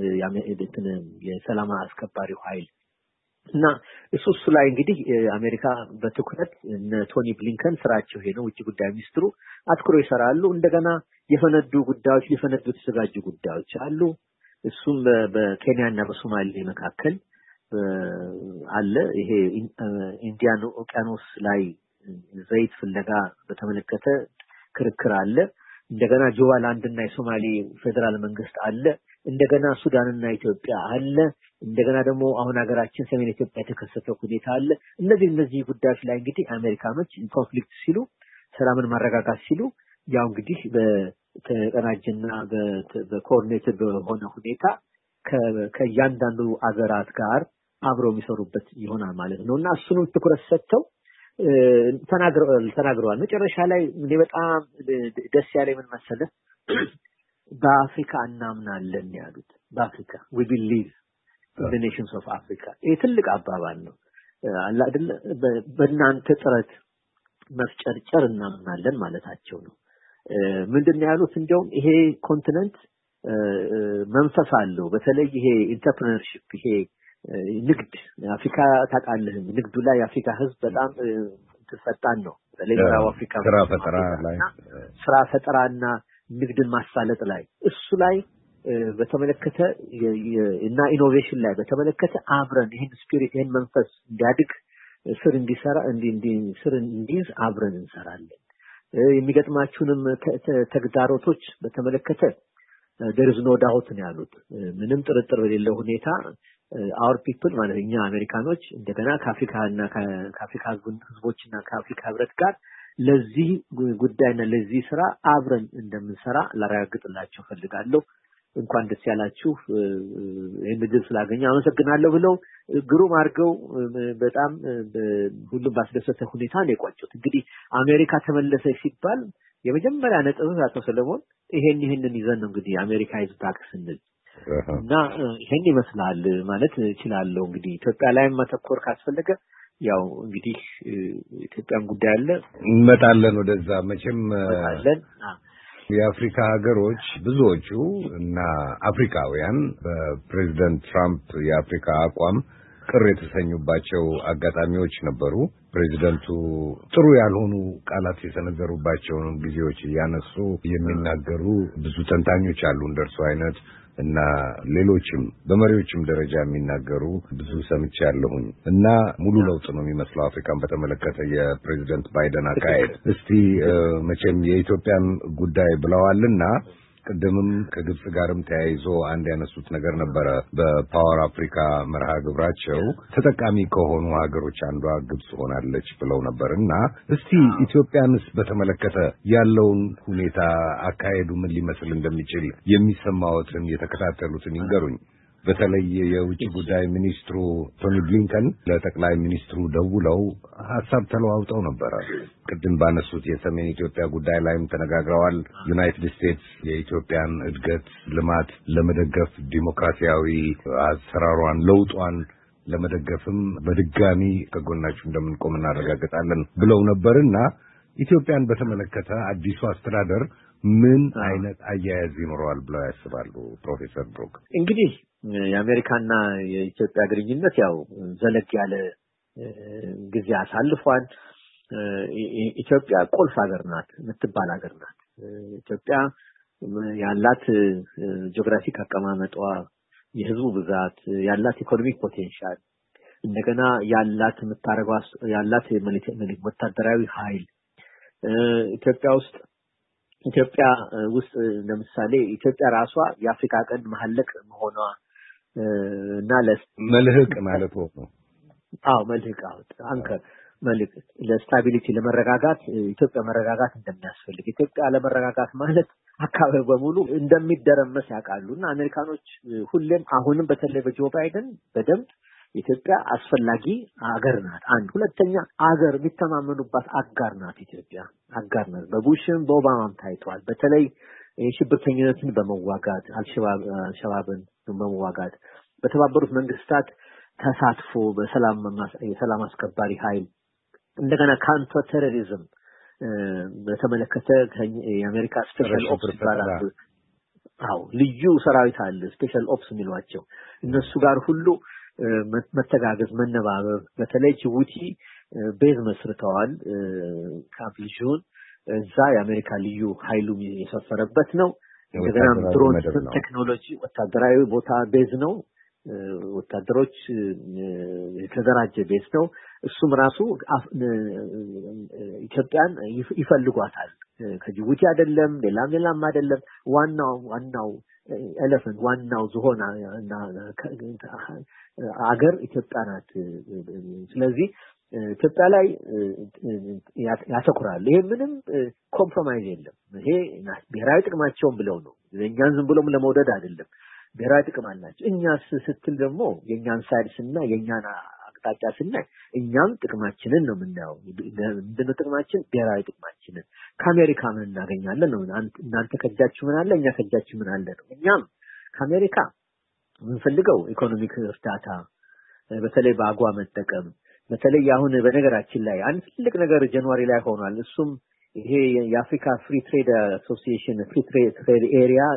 የሰላም አስከባሪው ኃይል እና እሱ እሱ ላይ እንግዲህ አሜሪካ በትኩረት እነ ቶኒ ብሊንከን ስራቸው ይሄ ነው። ውጭ ጉዳይ ሚኒስትሩ አትኩሮ ይሰራሉ። እንደገና የፈነዱ ጉዳዮች ሊፈነዱ የተዘጋጁ ጉዳዮች አሉ። እሱም በኬንያ እና በሶማሌ መካከል አለ። ይሄ ኢንዲያን ኦቂያኖስ ላይ ዘይት ፍለጋ በተመለከተ ክርክር አለ። እንደገና ጁባላንድ እና የሶማሌ ፌደራል መንግስት አለ። እንደገና ሱዳንና ኢትዮጵያ አለ። እንደገና ደግሞ አሁን ሀገራችን ሰሜን ኢትዮጵያ የተከሰተው ሁኔታ አለ። እነዚህ እነዚህ ጉዳዮች ላይ እንግዲህ አሜሪካኖች ኮንፍሊክት ሲሉ ሰላምን ማረጋጋት ሲሉ ያው እንግዲህ በተቀናጀና በኮኦርዲኔትድ በሆነ ሁኔታ ከእያንዳንዱ አገራት ጋር አብረው የሚሰሩበት ይሆናል ማለት ነው እና እሱንም ትኩረት ሰጥተው ተናግረዋል ተናግረዋል። መጨረሻ ላይ እኔ በጣም ደስ ያለኝ ምን መሰለህ በአፍሪካ እናምናለን ያሉት። በአፍሪካ we believe in the nations of Africa ይሄ ትልቅ አባባል ነው አላ አይደል? በእናንተ ጥረት መፍጨርጨር እናምናለን ማለታቸው ነው። ምንድነው ያሉት? እንደውም ይሄ ኮንቲነንት መንፈስ አለው። በተለይ ይሄ ኢንተርፕረነርሺፕ ይሄ ንግድ አፍሪካ ታቃለህ ንግዱ ላይ አፍሪካ ህዝብ በጣም ተፈጣን ነው ለሌላው አፍሪካ ስራ ፈጠራ ላይ ስራ ፈጠራና ንግድን ማሳለጥ ላይ እሱ ላይ በተመለከተ እና ኢኖቬሽን ላይ በተመለከተ አብረን ይሄን ስፒሪት ይሄን መንፈስ እንዲያድግ ስር እንዲሰራ እንዲ ስር እንዲዝ አብረን እንሰራለን የሚገጥማችሁንም ተግዳሮቶች በተመለከተ there is no doubt ነው ያሉት ምንም ጥርጥር የሌለው ሁኔታ our people ማለት እኛ አሜሪካኖች እንደገና ከአፍሪካና ከአፍሪካ ህዝቦችና ከአፍሪካ ህብረት ጋር ለዚህ ጉዳይና ለዚህ ስራ አብረን እንደምንሰራ ላረጋግጥላችሁ ፈልጋለሁ እንኳን ደስ ያላችሁ ይሄን ድል ስላገኘ አመሰግናለሁ ብለው ግሩም አርገው በጣም ሁሉም ባስደሰተ ሁኔታ ነው የቋጨው እንግዲህ አሜሪካ ተመለሰ ሲባል የመጀመሪያ ነጥብ አቶ ሰለሞን ይሄን ይሄንን ይዘን ነው እንግዲህ አሜሪካ ይዝታክ ስንል እና ይሄን ይመስላል ማለት እችላለሁ እንግዲህ ኢትዮጵያ ላይ ማተኮር ካስፈለገ ያው እንግዲህ ኢትዮጵያን ጉዳይ አለ እንመጣለን ወደዛ መቼም አለን የአፍሪካ ሀገሮች ብዙዎቹ እና አፍሪካውያን በፕሬዝዳንት ትራምፕ የአፍሪካ አቋም ቅር የተሰኙባቸው አጋጣሚዎች ነበሩ ፕሬዝዳንቱ ጥሩ ያልሆኑ ቃላት የሰነዘሩባቸው ጊዜዎች ያነሱ የሚናገሩ ብዙ ተንታኞች አሉ እንደርሱ አይነት እና ሌሎችም በመሪዎችም ደረጃ የሚናገሩ ብዙ ሰምቻለሁኝ እና ሙሉ ለውጥ ነው የሚመስለው አፍሪካን በተመለከተ የፕሬዝዳንት ባይደን አካሄድ እስቲ መቼም የኢትዮጵያን ጉዳይ ብለዋልና ቀደምም ከግብጽ ጋርም ተያይዞ አንድ ያነሱት ነገር ነበር በፓወር አፍሪካ መርሃ ግብራቸው ተጠቃሚ ከሆኑ ሀገሮች አንዷ ግብጽ ሆናለች ብለው ነበርና እስቲ ኢትዮጵያንስ በተመለከተ ያለውን ሁኔታ አካሄዱ ምን ሊመስል እንደሚችል የሚሰማዎትን የተከታተሉትን ይንገሩኝ በተለይ የውጭ ጉዳይ ሚኒስትሩ ቶኒ ብሊንከን ለጠቅላይ ሚኒስትሩ ደውለው ሐሳብ ተለዋውጠው ነበር ቅድም ባነሱት የሰሜን ኢትዮጵያ ጉዳይ ላይም ተነጋግረዋል ዩናይትድ ስቴትስ የኢትዮጵያን እድገት ልማት ለመደገፍ ዲሞክራሲያዊ አሰራሯን ለውጧን ለመደገፍም በድጋሚ ከጎናችሁ እንደምንቆም እናረጋግጣለን ብለው ነበርና ኢትዮጵያን በተመለከተ አዲሱ አስተዳደር ምን አይነት አያያዝ ይኖረዋል ብለው ያስባሉ ፕሮፌሰር ብሩክ እንግዲህ የአሜሪካና የኢትዮጵያ ግንኙነት ያው ዘለግ ያለ ጊዜ አሳልፏል ኢትዮጵያ ቁልፍ ሀገር ናት የምትባል ሀገር ናት ኢትዮጵያ ያላት ጂኦግራፊክ አቀማመጧ የህዝቡ ብዛት ያላት ኢኮኖሚክ ፖቴንሻል እንደገና ያላት የምታረጋው ያላት ወታደራዊ ኃይል ኢትዮጵያ ውስጥ ኢትዮጵያ ውስጥ ለምሳሌ ኢትዮጵያ ራሷ የአፍሪካ ቀንድ መሐለቅ መሆኗ እና ለመልህቅ ማለት ነው አው መልህቅ አንከ መልህቅ ለስታቢሊቲ ለመረጋጋት ኢትዮጵያ መረጋጋት እንደሚያስፈልግ ኢትዮጵያ ለመረጋጋት ማለት አካባቢ በሙሉ እንደሚደረመስ ያውቃሉና አሜሪካኖች ሁሌም አሁንም በተለይ በጆ ባይደን በደንብ ኢትዮጵያ አስፈላጊ አገር ናት አንድ ሁለተኛ አገር ቢተማመኑባት አጋር ናት ኢትዮጵያ አጋር ናት በቡሽም በኦባማም ታይቷል በተለይ የሽብርተኝነትን በመዋጋት አልሸባብ ሸባብን በመዋጋት በተባበሩት መንግስታት ተሳትፎ በሰላም የሰላም አስከባሪ ኃይል እንደገና ካውንተር ቴሮሪዝም በተመለከተ የአሜሪካ ስፔሻል ኦፕስ ባላንስ አው ልዩ ሰራዊት አለ ስፔሻል ኦፕስ የሚሏቸው እነሱ ጋር ሁሉ መተጋገዝ መነባበር በተለይ ጅቡቲ ቤዝ መስርተዋል ካምፕሊሹን እዛ የአሜሪካ ልዩ ኃይሉ የሰፈረበት ነው እንደገና ድሮን ቴክኖሎጂ ወታደራዊ ቦታ ቤዝ ነው ወታደሮች የተደራጀ ቤዝ ነው እሱም ራሱ ኢትዮጵያን ይፈልጓታል ከጅቡቲ አይደለም ሌላም ሌላም አይደለም ዋናው ዋናው ኤሌፈንት ዋናው ዝሆና አገር ኢትዮጵያ ናት ስለዚህ ኢትዮጵያ ላይ ያተኩራል ይሄ ምንም ኮምፕሮማይዝ የለም ይሄ ብሔራዊ ጥቅማቸውን ብለው ነው የኛን ዝም ብሎም ለመውደድ አይደለም ብሔራዊ ጥቅም አላቸው እኛስ ስትል ደግሞ የኛን ሳይድ ስና የኛና አቅጣጫ ስና እኛም ጥቅማችንን ነው የምናየው እንደነ ጥቅማችን ብሔራዊ ጥቅማችንን ከአሜሪካ ምን እናገኛለን ነው እናንተ ከጃችሁ ምን አለ እኛ ከጃችሁ ምን አለ ነው እኛም ከአሜሪካ ምንፈልገው ኢኮኖሚክ እርዳታ በተለይ በአጓ መጠቀም በተለይ አሁን በነገራችን ላይ አንድ ትልቅ ነገር ጃንዋሪ ላይ ሆኗል እሱም ይሄ የአፍሪካ ፍሪ ትሬድ አሶሲዬሽን ፍሪ ትሬድ ኤሪያ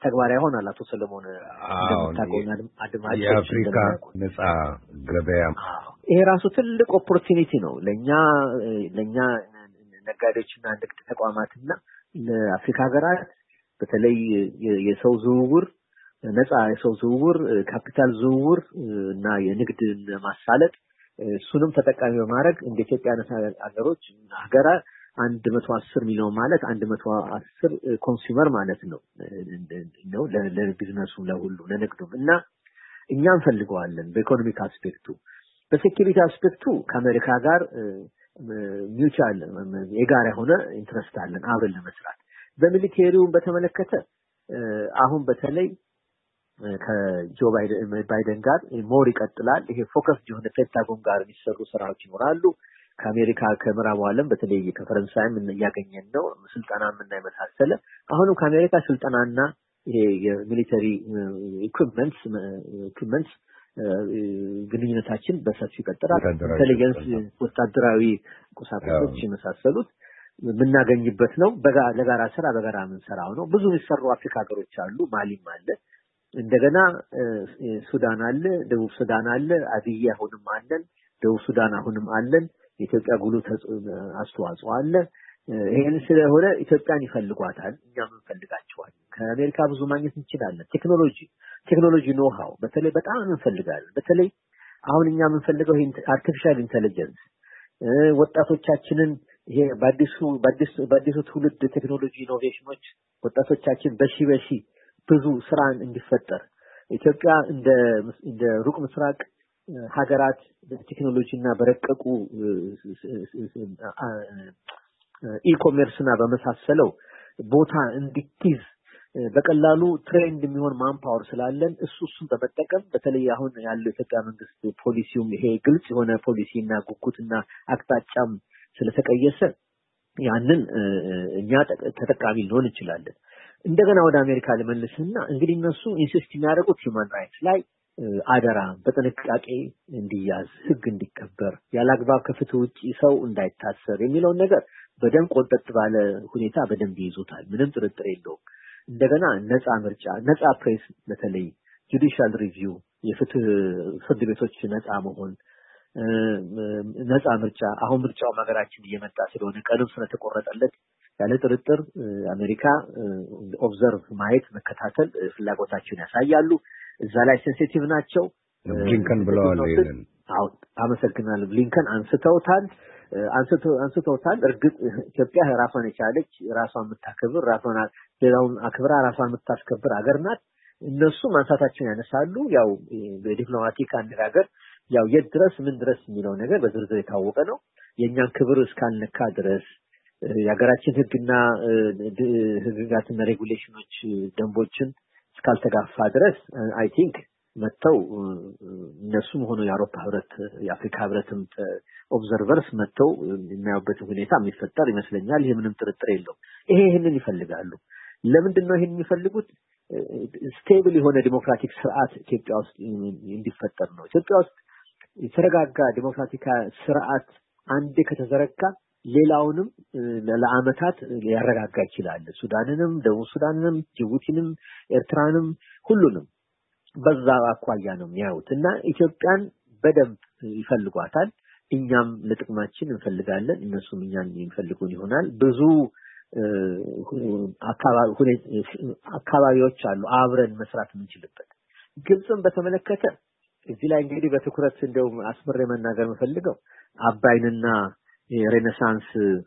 ተግባራዊ ሆኗል። አቶ ሰለሞን እንደምታውቀውና አድማጭ የአፍሪካ ነጻ ገበያ ይሄ ራሱ ትልቅ ኦፖርቹኒቲ ነው ለኛ ለኛ ነጋዴዎችና ንግድ ተቋማትና ለአፍሪካ ሀገራት በተለይ የሰው ዝውውር ነጻ የሰው ዝውውር ካፒታል ዝውውር እና የንግድ ማሳለጥ እሱንም ተጠቃሚ በማድረግ እንደ ኢትዮጵያ ሀገሮች ሀገራ አንድ መቶ አስር ሚሊዮን ማለት አንድ መቶ አስር ኮንሱመር ማለት ነው ነው ለቢዝነሱ ለሁሉ ለንግዱም እና እኛም ፈልገዋለን በኢኮኖሚክ አስፔክቱ በሴኩሪቲ አስፔክቱ ከአሜሪካ ጋር ሚውቹዋል የጋራ ሆነ ኢንትረስት አለን አብረን ለመስራት በሚሊቴሪው በተመለከተ አሁን በተለይ ከጆ ባይደን ጋር ሞር ይቀጥላል ይሄ ፎከስ የሆነ ፔንታጎን ጋር የሚሰሩ ስራዎች ይኖራሉ ከአሜሪካ ከምዕራቡ ዓለም በተለይ ከፈረንሳይም ያገኘን ነው ስልጣናም እና የመሳሰለ አሁንም ከአሜሪካ ስልጣናና ይሄ የሚሊተሪ ኢኩዊፕመንትስ ኢኩዊፕመንትስ ግንኙነታችን በሰፊው ይቀጥላል ኢንተለጀንስ ወታደራዊ ቁሳቁሶች የመሳሰሉት ምናገኝበት ነው ለጋራ ስራ በጋራ ምንሰራው ነው ብዙ የሚሰሩ አፍሪካ ሀገሮች አሉ ማሊም አለ እንደገና ሱዳን አለ ደቡብ ሱዳን አለ አብይ አሁንም አለን ደቡብ ሱዳን አሁንም አለን ኢትዮጵያ ጉሉ አስተዋጽኦ አለ ይሄን ስለሆነ ኢትዮጵያን ይፈልጓታል እኛም እንፈልጋቸዋለን ከአሜሪካ ብዙ ማግኘት እንችላለን ቴክኖሎጂ ቴክኖሎጂ ኖው ሃው በተለይ በጣም እንፈልጋለን በተለይ አሁን እኛ የምንፈልገው አርቲፊሻል ኢንተለጀንስ ወጣቶቻችንን ይሄ በአዲሱ በአዲሱ በአዲሱ ትውልድ ቴክኖሎጂ ኢኖቬሽኖች ወጣቶቻችን በሺ በሺ ብዙ ስራን እንዲፈጠር ኢትዮጵያ እንደ እንደ ሩቅ ምስራቅ ሀገራት በቴክኖሎጂና በረቀቁ ኢኮሜርስና በመሳሰለው ቦታ እንድትይዝ በቀላሉ ትሬንድ የሚሆን ማንፓወር ስላለን እሱ እሱን በመጠቀም በተለይ አሁን ያለው የኢትዮጵያ መንግስት ፖሊሲውም ይሄ ግልጽ የሆነ ፖሊሲና ጉጉትና አቅጣጫም ስለተቀየሰ ያንን እኛ ተጠቃሚ ልሆን እንችላለን እንደገና ወደ አሜሪካ ለመለስና እንግዲህ እነሱ ኢንሲስት የሚያደርጉት ሂውማን ራይትስ ላይ አደራ በጥንቃቄ እንዲያዝ ህግ እንዲከበር ያላግባብ ከፍትህ ውጪ ሰው እንዳይታሰር የሚለው ነገር በደም ቆንጠጥ ባለ ሁኔታ በደንብ ይዙታል ምንም ጥርጥር የለውም እንደገና ነፃ ምርጫ ነፃ ፕሬስ በተለይ ጁዲሻል ሪቪው የፍትህ ፍርድ ቤቶች ነፃ መሆን ነፃ ምርጫ አሁን ምርጫው ሀገራችን እየመጣ ስለሆነ ቀንም ስለተቆረጠለት ያለ ጥርጥር አሜሪካ ኦብዘርቭ ማየት መከታተል ፍላጎታቸውን ያሳያሉ እዛ ላይ ሴንሲቲቭ ናቸው ብሊንከን ብለዋል ይሄንን አው አመሰግናለሁ ብሊንከን አንስተውታል አንስተው አንስተውታል እርግጥ ኢትዮጵያ ራሷን የቻለች ራሷን የምታከብር ራሷን ሌላውን አክብራ ራሷን የምታስከብር ሀገር ናት እነሱ ማንሳታቸውን ያነሳሉ ያው በዲፕሎማቲክ አነጋገር ያው የት ድረስ ምን ድረስ የሚለው ነገር በዝርዝር የታወቀ ነው የኛን ክብር እስካልነካ ድረስ የሀገራችን ህግና ህግጋትና ሬጉሌሽኖች ደንቦችን እስካልተጋፋ ድረስ አይ ቲንክ መተው እነሱም ሆኖ የአውሮፓ ህብረት የአፍሪካ ህብረትም ኦብዘርቨርስ መተው የሚያዩበት ሁኔታ የሚፈጠር ይመስለኛል ይሄ ምንም ጥርጥር የለውም ይሄ ይሄንን ይፈልጋሉ ለምንድን ነው ይሄን የሚፈልጉት ስቴብል የሆነ ዲሞክራቲክ ስርዓት ኢትዮጵያ ውስጥ እንዲፈጠር ነው ኢትዮጵያ ውስጥ የተረጋጋ ዲሞክራቲክ ስርዓት አንዴ ከተዘረጋ ሌላውንም ለዓመታት ያረጋጋ ይችላል ሱዳንንም ደቡብ ሱዳንንም ጅቡቲንም ኤርትራንም ሁሉንም በዛ አኳያ ነው የሚያዩትና ኢትዮጵያን በደንብ ይፈልጓታል እኛም ለጥቅማችን እንፈልጋለን እነሱም እኛን የሚፈልጉን ይሆናል ብዙ አካባቢዎች አሉ አብረን መስራት የምንችልበት ግብጽን በተመለከተ እዚህ ላይ እንግዲህ በትኩረት እንደው አስመሬ መናገር የምፈልገው አባይንና የሬኔሳንስ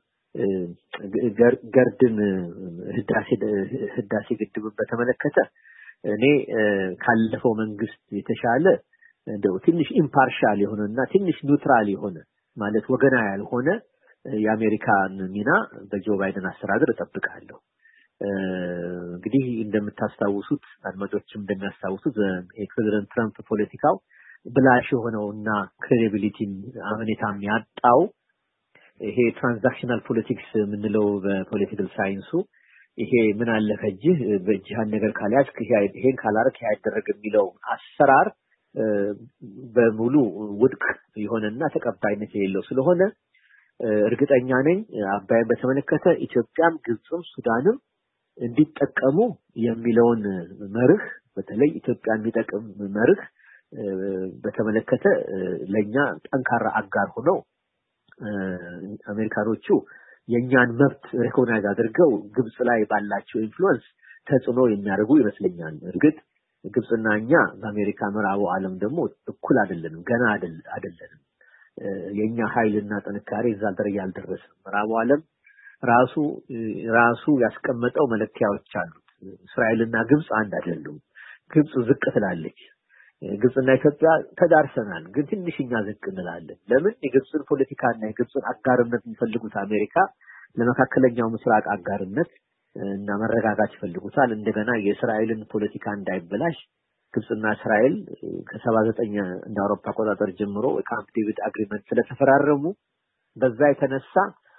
ገርድን ህዳሴ ህዳሴ ግድብ በተመለከተ እኔ ካለፈው መንግስት የተሻለ እንደው ትንሽ ኢምፓርሻል የሆነና ትንሽ ኒውትራል የሆነ ማለት ወገና ያልሆነ የአሜሪካን ሚና በጆ ባይደን አስተዳደር ተጠብቃለሁ እንግዲህ እንደምታስታውሱት አድማጮችም እንደሚያስታውሱት የፕሬዝዳንት ትራምፕ ፖለቲካው ብላሽ ሆነውና ክሬዲቢሊቲን አመኔታም ያጣው ይሄ ትራንዛክሽናል ፖለቲክስ ምንለው በፖለቲካል ሳይንሱ ይሄ ምን አለ ከጅህ በእጅህ ነገር ካልያዝክ ይሄን ካላረክ ያይደረግ የሚለው አሰራር በሙሉ ውድቅ የሆነና ተቀባይነት የሌለው ስለሆነ እርግጠኛ ነኝ አባይን በተመለከተ ኢትዮጵያም ግብጽም ሱዳንም እንዲጠቀሙ የሚለውን መርህ በተለይ ኢትዮጵያን የሚጠቅም መርህ በተመለከተ ለኛ ጠንካራ አጋር ሆነው አሜሪካኖቹ የኛን መብት ሪኮግናይዝ አድርገው ግብጽ ላይ ባላቸው ኢንፍሉዌንስ ተጽዕኖ የሚያደርጉ ይመስለኛል። እርግጥ ግብጽና እኛ በአሜሪካ ምዕራቡ ዓለም ደግሞ እኩል አይደለንም፣ ገና አይደለንም። የኛ ኃይልና ጥንካሬ እዛ ደረጃ አልደረሰም። ምዕራቡ ዓለም ራሱ ራሱ ያስቀመጠው መለኪያዎች አሉት። እስራኤልና ግብጽ አንድ አይደሉም። ግብጽ ዝቅ ትላለች። ግብጽና ኢትዮጵያ ተዳርሰናል፣ ግን ትንሽኛ ዝቅ እንላለን። ለምን? የግብጽን ፖለቲካና የግብጽን አጋርነት የሚፈልጉት አሜሪካ ለመካከለኛው ምስራቅ አጋርነት እና መረጋጋት ይፈልጉታል። እንደገና የእስራኤልን ፖለቲካ እንዳይበላሽ ግብጽና እስራኤል ከሰባ ዘጠኝ እንደ አውሮፓ አቆጣጠር ጀምሮ የካምፕ ዴቪድ አግሪመንት ስለተፈራረሙ በዛ የተነሳ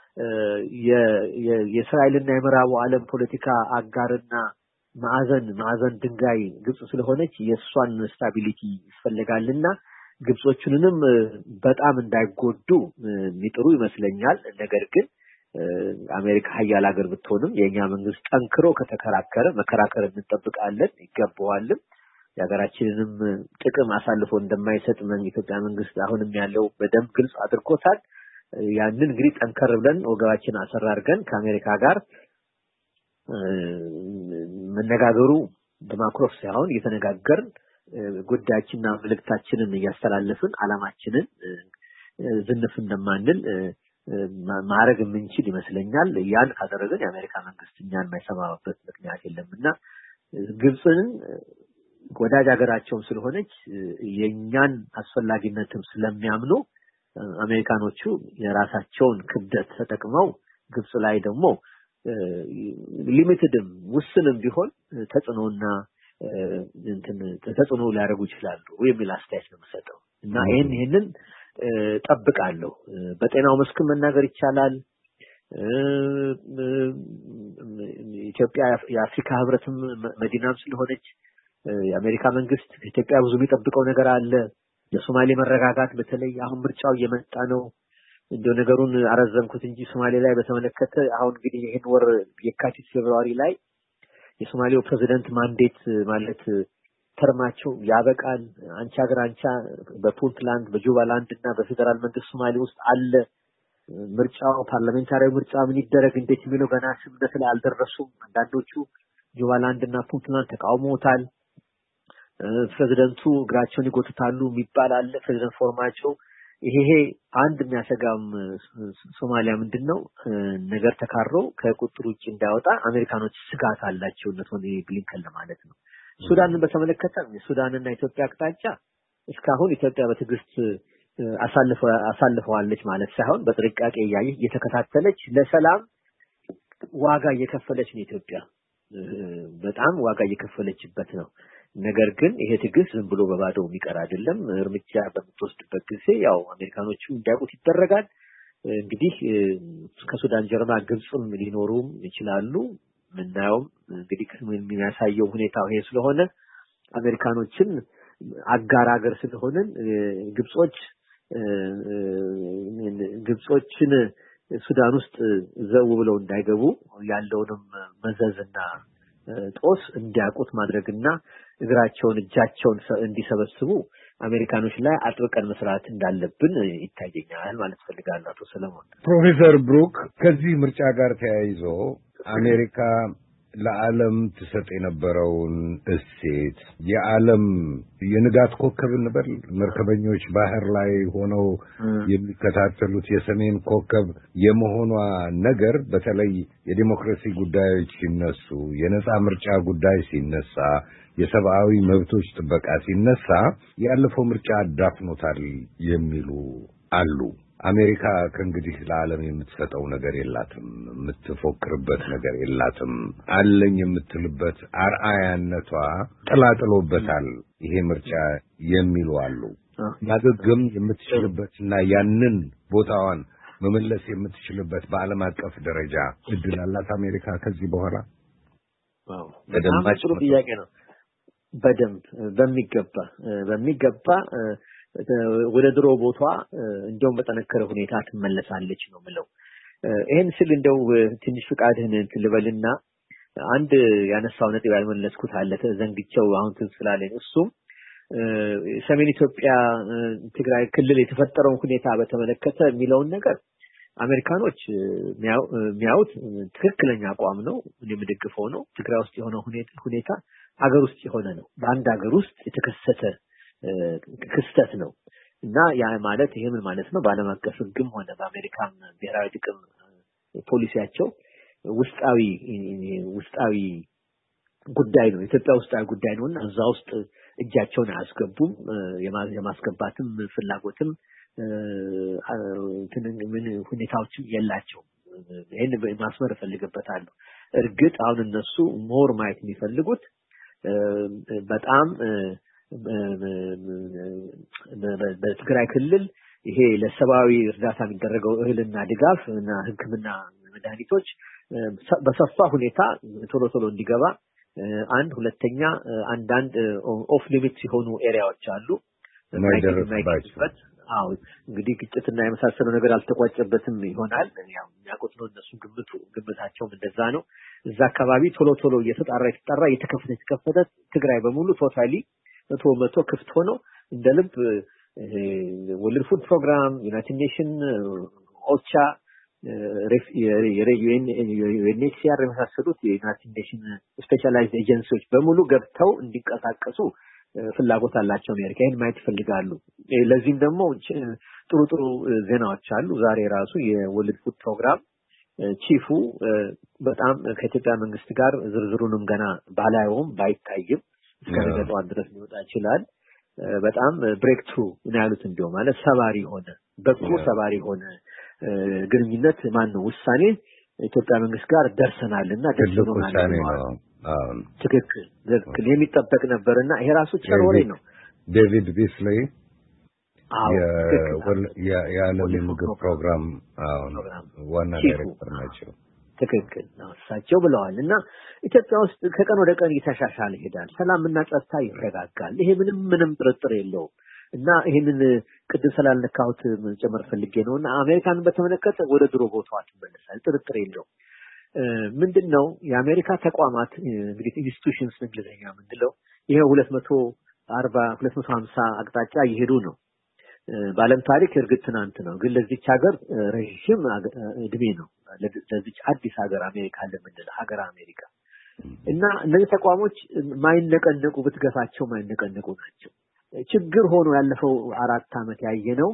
የእስራኤልና የምዕራቡ ዓለም ፖለቲካ አጋርና ማዕዘን ማዕዘን ድንጋይ ግብጽ ስለሆነች የሷን ስታቢሊቲ ይፈልጋልና ግብጾቹንም በጣም እንዳይጎዱ የሚጥሩ ይመስለኛል። ነገር ግን አሜሪካ ሀያል ሀገር ብትሆንም የኛ መንግስት ጠንክሮ ከተከራከረ መከራከር እንጠብቃለን፣ ይገባዋልም። የሀገራችንንም ጥቅም አሳልፎ እንደማይሰጥ የኢትዮጵያ መንግስት አሁንም ያለው በደንብ ግልጽ አድርጎታል። ያንን እንግዲህ ጠንከር ብለን ወገባችን አሰራርገን ከአሜሪካ ጋር መነጋገሩ በማክሮፍ ሳይሆን እየተነጋገርን ጉዳያችንና መልእክታችንን እያስተላለፍን አላማችንን ዝንፍ እንደማንል ማረግ የምንችል ይመስለኛል። ያን ካደረገን የአሜሪካ መንግስት እኛን የማይሰማበት ምክንያት የለምና ግብጽን ወዳጅ ሀገራቸው ስለሆነች የኛን አስፈላጊነትም ስለሚያምኑ አሜሪካኖቹ የራሳቸውን ክብደት ተጠቅመው ግብጽ ላይ ደግሞ ሊሚትድም ውስንም ቢሆን ተጽዕኖና እንትን ተጽዕኖ ሊያደርጉ ይችላሉ የሚል አስተያየት ነው የምሰጠው እና ይሄን ይሄንን ጠብቃለሁ። በጤናው መስክ መናገር ይቻላል። ኢትዮጵያ የአፍሪካ ህብረትም መዲናም ስለሆነች የአሜሪካ መንግስት ኢትዮጵያ ብዙ የሚጠብቀው ነገር አለ። የሶማሌ መረጋጋት በተለይ አሁን ምርጫው እየመጣ ነው። እንደው ነገሩን አረዘምኩት እንጂ ሶማሌ ላይ በተመለከተ አሁን እንግዲህ ይሄን ወር የካቲት ፌብሩዋሪ ላይ የሶማሌው ፕሬዝዳንት ማንዴት ማለት ተርማቸው ያበቃል። አንቻ ሀገር አንቻ በፑንትላንድ በጁባላንድ እና በፌደራል መንግስት ሶማሌ ውስጥ አለ። ምርጫው ፓርላሜንታሪ ምርጫ ምን ይደረግ እንዴት የሚለው ገና ስምምነት ላይ አልደረሱም። አንዳንዶቹ ጁባላንድ እና ፑንትላንድ ተቃውሞታል። ፕሬዝዳንቱ እግራቸውን ይጎትታሉ የሚባል አለ። ፕሬዝዳንት ፎርማቸው ይሄ አንድ የሚያሰጋም ሶማሊያ ምንድነው ነገር ተካሮ ከቁጥጥር ውጭ እንዳይወጣ አሜሪካኖች ስጋት አላቸው እነሱ ብሊንከን ለማለት ነው። ሱዳንን በተመለከተ ሱዳንና ኢትዮጵያ አቅጣጫ እስካሁን ኢትዮጵያ በትዕግስት አሳልፈው አሳልፈዋለች ማለት ሳይሆን በጥንቃቄ እያየች እየተከታተለች ለሰላም ዋጋ እየከፈለች ነው። ኢትዮጵያ በጣም ዋጋ እየከፈለችበት ነው። ነገር ግን ይሄ ትዕግስት ዝም ብሎ በባዶ የሚቀር አይደለም። እርምጃ በምትወስድበት ጊዜ ያው አሜሪካኖቹ እንዳይቆት ይደረጋል። እንግዲህ ከሱዳን ጀርባ ግብጽም ሊኖሩም ይችላሉ። ምናየው እንግዲህ የሚያሳየው ሁኔታው ይሄ ስለሆነ አሜሪካኖችን አጋር ሀገር ስለሆነን ግብጾች ግብጾችን ሱዳን ውስጥ ዘው ብለው እንዳይገቡ ያለውንም መዘዝና ጦስ እንዲያቆት ማድረግና እግራቸውን እጃቸውን እንዲሰበስቡ አሜሪካኖች ላይ አጥብቀን መስራት እንዳለብን ይታየኛል ማለት ፈልጋለሁ። አቶ ሰለሞን። ፕሮፌሰር ብሩክ ከዚህ ምርጫ ጋር ተያይዞ አሜሪካ ለዓለም ትሰጥ የነበረውን እሴት የዓለም የንጋት ኮከብ ነበር መርከበኞች ባህር ላይ ሆነው የሚከታተሉት የሰሜን ኮከብ የመሆኗ ነገር በተለይ የዲሞክራሲ ጉዳዮች ሲነሱ የነጻ ምርጫ ጉዳይ ሲነሳ የሰብአዊ መብቶች ጥበቃ ሲነሳ ያለፈው ምርጫ አዳፍኖታል የሚሉ አሉ። አሜሪካ ከእንግዲህ ለዓለም የምትሰጠው ነገር የላትም፣ የምትፎክርበት ነገር የላትም። አለኝ የምትልበት አርአያነቷ ጥላጥሎበታል ይሄ ምርጫ የሚሉ አሉ። ማገገም የምትችልበትና ያንን ቦታዋን መመለስ የምትችልበት በዓለም አቀፍ ደረጃ እድል አላት አሜሪካ ከዚህ በኋላ? ዋው በደንብ ጥሩ ጥያቄ ነው። በደንብ በሚገባ በሚገባ ወደ ድሮ ቦታ እንደውም በተነከረ ሁኔታ ትመለሳለች ነው ምለው። ይሄን ስል እንደው ትንሽ ፍቃድህን ልበልና አንድ ያነሳው ነጥብ ያልመለስኩት አለ ዘንግቸው አሁን ትስላለኝ እሱ ሰሜን ኢትዮጵያ ትግራይ ክልል የተፈጠረው ሁኔታ በተመለከተ የሚለውን ነገር አሜሪካኖች የሚያዩት ትክክለኛ አቋም ነው እንደምደግፈው ነው ትግራይ ውስጥ የሆነ ሁኔታ ሁኔታ ሀገር ውስጥ የሆነ ነው በአንድ ሀገር ውስጥ የተከሰተ ክስተት ነው እና ያ ማለት ይሄ ምን ማለት ነው በዓለም አቀፍ ህግም ሆነ በአሜሪካን ብሔራዊ ጥቅም ፖሊሲያቸው ውስጣዊ ውስጣዊ ጉዳይ ነው ኢትዮጵያ ውስጣዊ ጉዳይ ነውና እዛ ውስጥ እጃቸውን አያስገቡም የማስገባትም ፍላጎትም ምን ሁኔታዎችም የላቸው ይሄን ማስመር ፈልገበታለሁ እርግጥ አሁን እነሱ ሞር ማየት የሚፈልጉት በጣም በትግራይ ክልል ይሄ ለሰብአዊ እርዳታ የሚደረገው እህልና ድጋፍ እና ህክምና መድኃኒቶች በሰፋ ሁኔታ ቶሎ ቶሎ እንዲገባ አንድ ሁለተኛ አንዳንድ ኦፍ ሊሚት ሲሆኑ ኤሪያዎች አሉ ማይደረስባቸው አው እንግዲህ ግጭትና የመሳሰለው ነገር አልተቋጨበትም ይሆናል ያው ያቆጥ ነው እነሱ ግምቱ ግምታቸው እንደዛ ነው እዛ አካባቢ ቶሎ ቶሎ እየተጣራ እየተጣራ እየተከፈተ እየተከፈተ ትግራይ በሙሉ ቶታሊ መቶ መቶ ክፍት ሆኖ እንደልብ ወርልድ ፉድ ፕሮግራም ዩናይትድ ኔሽን ኦቻ የዩኤንኤችሲአር የመሳሰሉት የዩናይትድ ኔሽን ስፔሻላይዝድ ኤጀንሲዎች በሙሉ ገብተው እንዲንቀሳቀሱ ፍላጎት አላቸው አሜሪካ ይሄን ማየት ፈልጋሉ ለዚህም ደግሞ ጥሩ ጥሩ ዜናዎች አሉ ዛሬ ራሱ የወርልድ ፉድ ፕሮግራም ቺፉ በጣም ከኢትዮጵያ መንግስት ጋር ዝርዝሩንም ገና ባላየውም ባይታይም እስከነገጠው ድረስ ሊወጣ ይችላል በጣም ብሬክ ትሩ ነው ያሉት እንዲው ማለት ሰባሪ ሆነ በቁ ሰባሪ ሆነ ግንኙነት ማን ነው ውሳኔ ኢትዮጵያ መንግስት ጋር ደርሰናልና ደርሰናል ነው ትክክል ትክክል የሚጠበቅ ነበርና ይሄ ራሱ ቸሮሬ ነው ዴቪድ ቢስሊ ያ ያለው የምግብ ፕሮግራም ዋና ዳይሬክተር ናቸው ትክክል ነው እሳቸው ብለዋልና ኢትዮጵያ ውስጥ ከቀን ወደ ቀን እየተሻሻለ ይሄዳል ሰላምና ጸጥታ ይረጋጋል ይሄ ምንም ምንም ጥርጥር የለውም እና ይሄንን ቅድም ስላልነካሁት ጨመር ፈልጌ ነውና አሜሪካን በተመለከተ ወደ ድሮ ቦታው ተመለሳል ጥርጥር የለውም ምንድነው የአሜሪካ ተቋማት እንግዲህ ኢንስቲትዩሽንስ እንግሊዘኛ ምንድነው ይሄ ሁለት መቶ አርባ ሁለት መቶ ሃምሳ አቅጣጫ ይሄዱ ነው በአለም ታሪክ እርግጥ ትናንት ነው ግን ለዚች ሀገር ረጅም እድሜ ነው ለዚች አዲስ ሀገር አሜሪካ ለምንድነው ሀገር አሜሪካ እና እነዚህ ተቋሞች ማይነቀነቁ ብትገፋቸው ማይነቀነቁ ናቸው ችግር ሆኖ ያለፈው አራት አመት ያየነው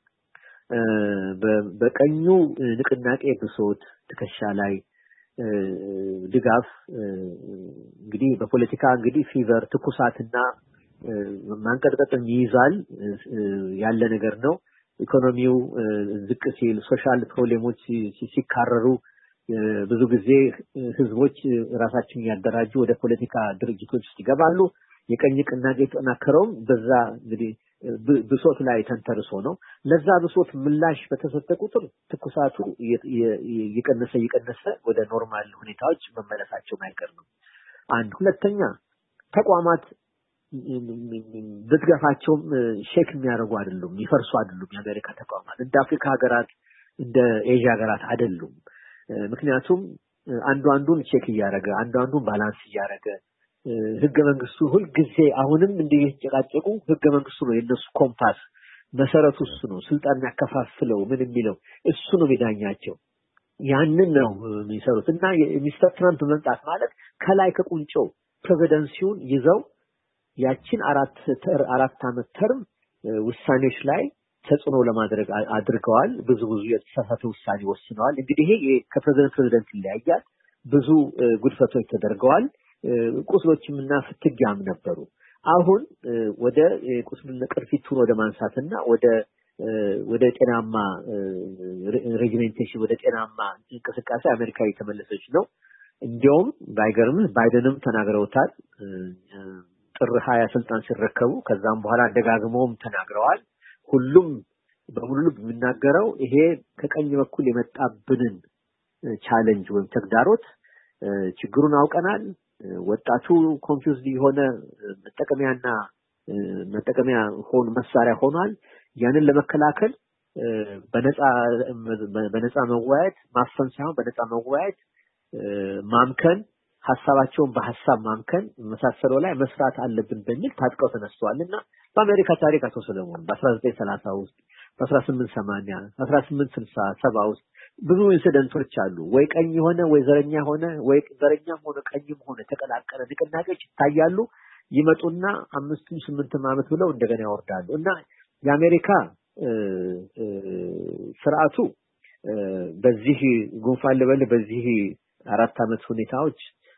በቀኙ ንቅናቄ ብሶት ተከሻ ላይ ድጋፍ እንግዲህ በፖለቲካ እንግዲህ ፊቨር ትኩሳትና ማንቀጥቀጥም ይይዛል ያለ ነገር ነው ኢኮኖሚው ዝቅ ሲል ሶሻል ፕሮብሌሞች ሲካረሩ ብዙ ጊዜ ህዝቦች ራሳቸውን ያደራጁ ወደ ፖለቲካ ድርጅቶች ይገባሉ የቀኝ ቅናቄ ተናከረው በዛ እንግዲህ ብሶት ላይ ተንተርሶ ነው ለዛ ብሶት ምላሽ በተሰጠ ቁጥር ትኩሳቱ ይቀነሰ ይቀነሰ ወደ ኖርማል ሁኔታዎች መመለሳቸው ማይቀር ነው አንድ ሁለተኛ ተቋማት በትጋፋቸው ሼክ የሚያደርጉ አይደሉም ይፈርሱ አይደሉም የአሜሪካ ተቋማት እንደ አፍሪካ ሀገራት እንደ ኤዥያ ሀገራት አይደሉም ምክንያቱም አንዱ አንዱን ቼክ ያያረገ አንዱ አንዱን ባላንስ ያያረገ ህገ መንግስቱ ሁሉ ጊዜ አሁንም እንዲጨቃጨቁ ህገ መንግስቱ ነው የነሱ ኮምፓስ መሰረቱ እሱ ነው ስልጣን ያከፋፍለው ምን የሚለው እሱ ነው የሚዳኛቸው ያንን ነው የሚሰሩት እና ሚስተር ትራምፕ መምጣት ማለት ከላይ ከቁንጮ ፕሬዚደንሲውን ይዘው ያችን አራት አራት አመት ተርም ውሳኔዎች ላይ ተጽዕኖ ለማድረግ አድርገዋል ብዙ ብዙ የተሳሳተ ውሳኔ ወስነዋል እንግዲህ ይሄ ከፕሬዚደንት ፕሬዚደንት ይለያያል ብዙ ጉድፈቶች ተደርገዋል ቁስሎችምና ፍትጋም ነበሩ አሁን ወደ ቁስልና ቅርፊቱን ወደ ማንሳትና ወደ ወደ ጤናማ ሬጂሜንቴሽን ወደ ጤናማ እንቅስቃሴ አሜሪካ የተመለሰች ነው እንዲያውም ባይገርም ባይደንም ተናግረውታል ጥር ሃያ ስልጣን ሲረከቡ ከዛም በኋላ ደጋግመውም ተናግረዋል ሁሉም በሙሉ የሚናገረው ይሄ ከቀኝ በኩል የመጣብንን ቻሌንጅ ወይም ተግዳሮት ችግሩን አውቀናል ወጣቱ ኮንፊውዝድ የሆነ መጠቀሚያና መጠቀሚያ ሆን መሳሪያ ሆኗል ያንን ለመከላከል በነፃ በነፃ መዋየት ማፈን ሳይሆን በነፃ መዋየት ማምከን ሐሳባቸውን በሐሳብ ማምከን መሳሰለው ላይ መስራት አለብን በሚል ታጥቀው ተነስተዋልና በአሜሪካ ታሪክ አቶ ሰለሞን በ1930 ውስጥ በ1880 በ1867 ውስጥ ብዙ ኢንሲደንቶች አሉ። ወይ ቀኝ ሆነ ወይ ዘረኛ ሆነ ወይ ዘረኛም ሆነ ቀኝም ሆነ ተቀላቀለ ንቅናቄዎች ይታያሉ። ይመጡና አምስትም ስምንትም ዓመት ብለው እንደገና ያወርዳሉ እና የአሜሪካ ስርዓቱ በዚህ ጉንፋን ለበል በዚህ አራት ዓመት ሁኔታዎች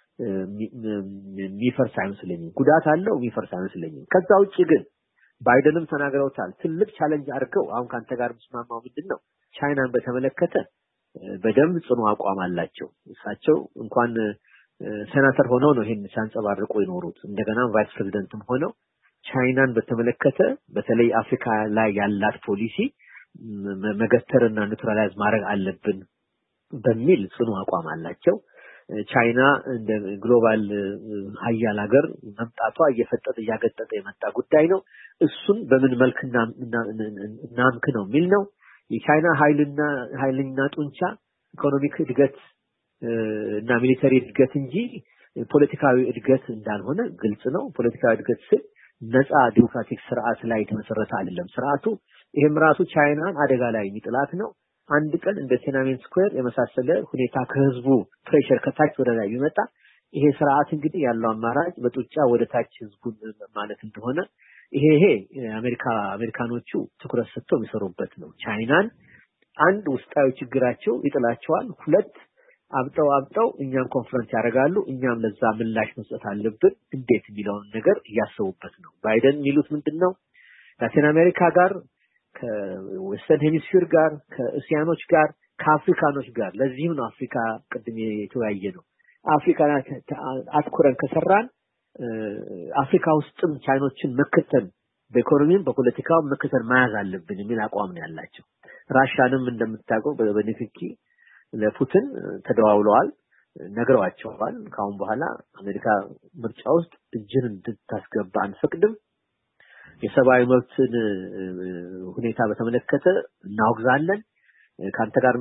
የሚፈርስ አይመስለኝም። ጉዳት አለው የሚፈርስ አይመስለኝም። ከዛ ውጪ ግን ባይደንም ተናግረውታል። ትልቅ ቻሌንጅ አድርገው አሁን ካንተ ጋር መስማማው ምንድነው ቻይናን በተመለከተ በደንብ ጽኑ አቋም አላቸው። እሳቸው እንኳን ሴናተር ሆነው ነው ይሄን ሲያንጸባርቁ የኖሩት። እንደገና ቫይስ ፕሬዚደንትም ሆነው ቻይናን በተመለከተ በተለይ አፍሪካ ላይ ያላት ፖሊሲ መገተርና ኒውትራላይዝ ማድረግ አለብን በሚል ጽኑ አቋም አላቸው። ቻይና እንደ ግሎባል ሀያል ሀገር መምጣቷ እየፈጠጠ እያገጠጠ የመጣ ጉዳይ ነው። እሱን በምን መልክና እናምክ ነው የሚል ነው። የቻይና ኃይልና ኃይልና ጡንቻ ኢኮኖሚክ እድገት እና ሚሊተሪ እድገት እንጂ ፖለቲካዊ እድገት እንዳልሆነ ግልጽ ነው። ፖለቲካዊ እድገት ስል ነፃ ዲሞክራቲክ ስርዓት ላይ የተመሰረተ አይደለም ስርዓቱ። ይሄም ራሱ ቻይናን አደጋ ላይ የሚጥላት ነው። አንድ ቀን እንደ ቲያናንሜን ስኩዌር የመሳሰለ ሁኔታ ከህዝቡ ፕሬሸር ከታች ወደ ላይ ቢመጣ ይሄ ስርዓት እንግዲህ ያለው አማራጭ በጡጫ ወደ ታች ህዝቡን ማለት እንደሆነ ይሄ ይሄ አሜሪካ አሜሪካኖቹ ትኩረት ሰጥተው የሚሰሩበት ነው። ቻይናን አንድ ውስጣዊ ችግራቸው ይጥላቸዋል። ሁለት አብጠው አብጠው እኛን ኮንፈረንስ ያደርጋሉ። እኛም ለዛ ምላሽ መስጠት አለብን እንዴት የሚለውን ነገር እያሰቡበት ነው። ባይደን የሚሉት ምንድነው ላቲን አሜሪካ ጋር ከዌስተርን ሄሚስፌር ጋር ከእስያኖች ጋር ከአፍሪካኖች ጋር ለዚህም ነው አፍሪካ ቅድም የተወያየ ነው። አፍሪካ አትኩረን ከሰራን አፍሪካ ውስጥም ቻይኖችን መከተል በኢኮኖሚም በፖለቲካው መከተል መያዝ አለብን የሚል አቋም ነው ያላቸው። ራሻንም እንደምታውቀው በቤኔፊኪ ለፑቲን ተደዋውለዋል፣ ነግረዋቸዋል። ካሁን በኋላ አሜሪካ ምርጫ ውስጥ እጅን እንድታስገባ አንፈቅድም፣ የሰብአዊ መብትን ሁኔታ በተመለከተ እናወግዛለን፣ ካንተ ጋር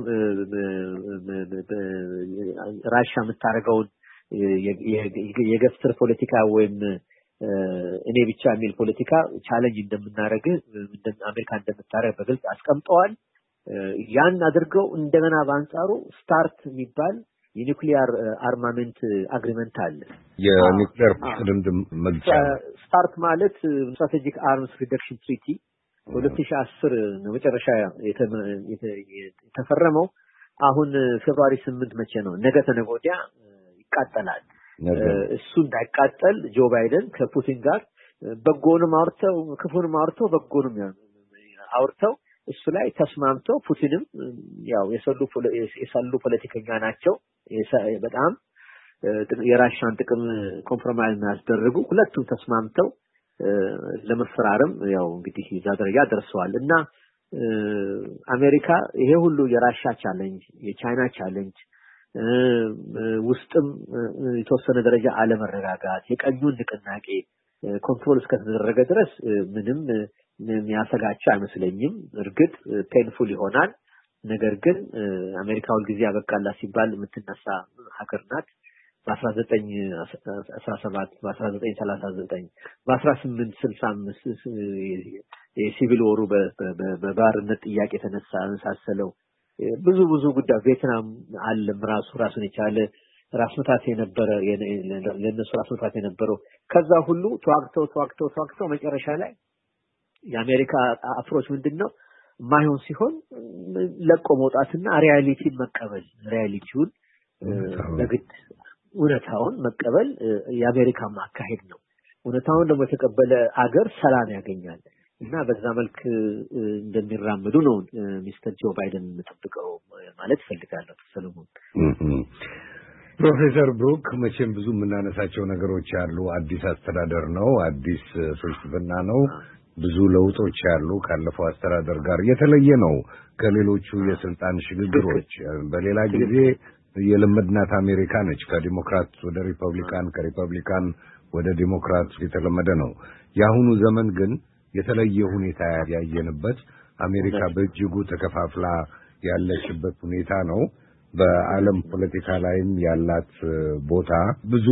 ራሻ የምታረጋውን የገፍትር ፖለቲካ ወይም እኔ ብቻ የሚል ፖለቲካ ቻሌንጅ እንደምናረግ አሜሪካ እንደምታረግ በግልጽ አስቀምጠዋል። ያን አድርገው እንደገና በአንጻሩ ስታርት የሚባል የኒውክሊየር አርማመንት አግሪመንት አለ። የኒውክሊየር ሽምድምድም መግቻ ስታርት ማለት ስትራቴጂክ አርምስ ሪደክሽን ትሪቲ ሁለት ሺህ አስር ነው መጨረሻ የተፈረመው። አሁን ፌብሩዋሪ ስምንት መቼ ነው? ነገ ተነገ ወዲያ ይቃጠላል። እሱ እንዳይቃጠል ጆ ባይደን ከፑቲን ጋር በጎንም አውርተው ክፉንም አውርተው በጎንም አውርተው እሱ ላይ ተስማምተው ፑቲንም ያው የሰሉ የሰሉ ፖለቲከኛ ናቸው። በጣም የራሻን ጥቅም ኮምፕሮማይዝ ያስደረጉ ሁለቱም ተስማምተው ለመፈራረም ያው እንግዲህ እዛ ደረጃ ደርሰዋል እና አሜሪካ ይሄ ሁሉ የራሻ ቻሌንጅ የቻይና ቻሌንጅ ውስጥም የተወሰነ ደረጃ አለመረጋጋት የቀኙን ንቅናቄ ኮንትሮል እስከተደረገ ድረስ ምንም የሚያሰጋቸው አይመስለኝም። እርግጥ ፔንፉል ይሆናል። ነገር ግን አሜሪካ ሁሉ ጊዜ አበቃላት ሲባል የምትነሳ ሀገር ናት። በ1917 በ1939 በ1865 የሲቪል ወሩ በባርነት ጥያቄ የተነሳ አንሳሰለው ብዙ ብዙ ጉዳይ ቪየትናም አለም ራሱ ራሱን የቻለ ራስ ምታት የነበረ ለነሱ ራስ ምታት የነበረው ከዛ ሁሉ ተዋግተው ተዋግተው ተዋግተው መጨረሻ ላይ የአሜሪካ አፕሮች ምንድነው ማይሆን ሲሆን ለቆ መውጣትና ሪያሊቲን መቀበል ሪያሊቲውን በግድ እውነታውን መቀበል የአሜሪካ ማካሄድ ነው። እውነታውን ደግሞ የተቀበለ አገር ሰላም ያገኛል እና በዛ መልክ እንደሚራመዱ ነው ሚስተር ጆ ባይደን የምጠብቀው ማለት ፈልጋለሁ። ሰለሞን ፕሮፌሰር ብሩክ መቼም ብዙ የምናነሳቸው ነገሮች አሉ። አዲስ አስተዳደር ነው፣ አዲስ ፍልስፍና ነው፣ ብዙ ለውጦች ያሉ ካለፈው አስተዳደር ጋር የተለየ ነው ከሌሎቹ የስልጣን ሽግግሮች። በሌላ ጊዜ የለመድናት አሜሪካ ነች። ከዲሞክራት ወደ ሪፐብሊካን ከሪፐብሊካን ወደ ዲሞክራት የተለመደ ነው። የአሁኑ ዘመን ግን የተለየ ሁኔታ ያየንበት አሜሪካ በእጅጉ ተከፋፍላ ያለችበት ሁኔታ ነው። በዓለም ፖለቲካ ላይም ያላት ቦታ ብዙ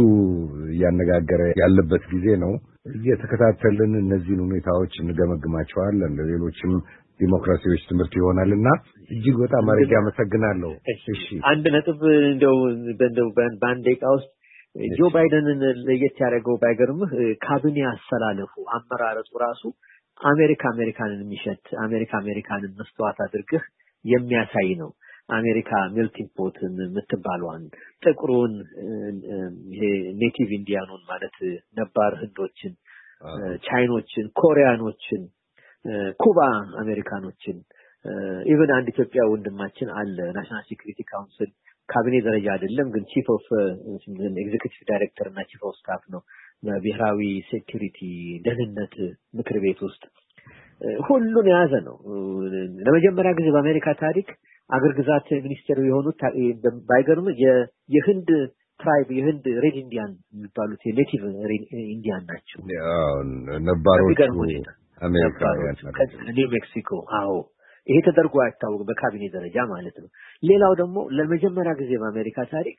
ያነጋገረ ያለበት ጊዜ ነው። እየተከታተልን እነዚህን ሁኔታዎች እንገመግማቸዋለን። ለሌሎችም ዲሞክራሲዎች ትምህርት ይሆናልና እጅግ በጣም አድርጌ አመሰግናለሁ። እሺ አንድ ነጥብ እንደው እንደው በአንድ ደቂቃ ውስጥ ጆ ባይደንን ለየት ያደረገው ባይገርምህ ካቢኔ አሰላለፉ አመራረጡ ራሱ አሜሪካ አሜሪካንን የሚሸት አሜሪካ አሜሪካንን መስተዋት አድርገህ የሚያሳይ ነው። አሜሪካ ሜልቲንግ ፖትን የምትባለዋን ጥቁሩን ይሄ ኔቲቭ ኢንዲያኑን ማለት ነባር ህንዶችን፣ ቻይኖችን፣ ኮሪያኖችን፣ ኩባ አሜሪካኖችን ኢቨን አንድ ኢትዮጵያ ወንድማችን አለ ናሽናል ሴኩሪቲ ካውንስል ካቢኔ ደረጃ አይደለም ግን ቺፍ ኦፍ ኤግዜኪቲቭ ዳይሬክተር እና ቺፍ ኦፍ ስታፍ ነው በብሔራዊ ሴኩሪቲ ደህንነት ምክር ቤት ውስጥ ሁሉን የያዘ ነው። ለመጀመሪያ ጊዜ በአሜሪካ ታሪክ አገር ግዛት ሚኒስቴር የሆኑት ባይገርም የህንድ ትራይብ የህንድ ሬድ ኢንዲያን የሚባሉት የኔቲቭ ኢንዲያን ናቸው። ያው ነባሮቹ አሜሪካውያን ኒው ሜክሲኮ አዎ ይሄ ተደርጎ አይታወቅም በካቢኔ ደረጃ ማለት ነው። ሌላው ደግሞ ለመጀመሪያ ጊዜ በአሜሪካ ታሪክ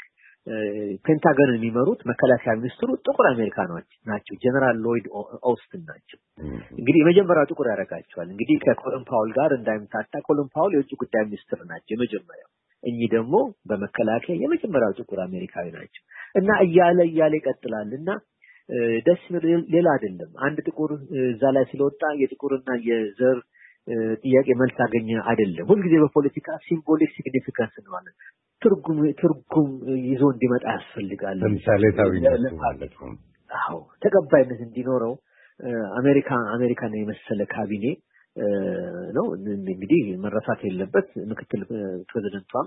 ፔንታገንን የሚመሩት መከላከያ ሚኒስትሩ ጥቁር አሜሪካኖች ናቸው። ጀነራል ሎይድ ኦስትን ናቸው። እንግዲህ የመጀመሪያው ጥቁር ያደርጋቸዋል። እንግዲህ ከኮሎን ፓውል ጋር እንዳይምታታ ኮሎን ፓውል የውጭ ጉዳይ ሚኒስትር ናቸው የመጀመሪያው። እኚህ ደግሞ በመከላከያ የመጀመሪያው ጥቁር አሜሪካዊ ናቸው እና እያለ እያለ ይቀጥላልና ደስ ሌላ አይደለም። አንድ ጥቁር እዛ ላይ ስለወጣ የጥቁርና የዘር ጥያቄ መልስ አገኘ አይደለም። ሁሉ ጊዜ በፖለቲካ ሲምቦሊክ ሲግኒፊካንስ ነው ማለት ትርጉም ትርጉም ይዞ እንዲመጣ ያስፈልጋል። ለምሳሌ ታውቂያለሽ ማለት ነው። አዎ ተቀባይነት እንዲኖረው አሜሪካ አሜሪካን የመሰለ ካቢኔ ነው እንግዲህ መረሳት የለበት። ምክትል ፕሬዝዳንቷም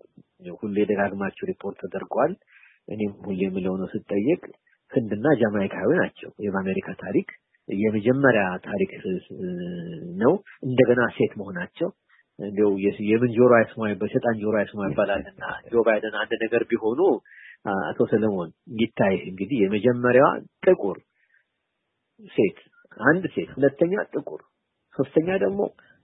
ሁሌ ደጋግማቸው ሪፖርት ተደርጓል። እኔም ሁሌ የምለው ነው ስጠየቅ ህንድና ጃማይካዊ ናቸው የአሜሪካ ታሪክ የመጀመሪያ ታሪክ ነው። እንደገና ሴት መሆናቸው እንደው የምን ጆሮ አይስማው በሰጣን ጆሮ አይስማው ይባላልና ጆ ባይደን አንድ ነገር ቢሆኑ አቶ ሰለሞን ይታይ እንግዲህ የመጀመሪያዋ ጥቁር ሴት አንድ ሴት፣ ሁለተኛ ጥቁር፣ ሶስተኛ ደግሞ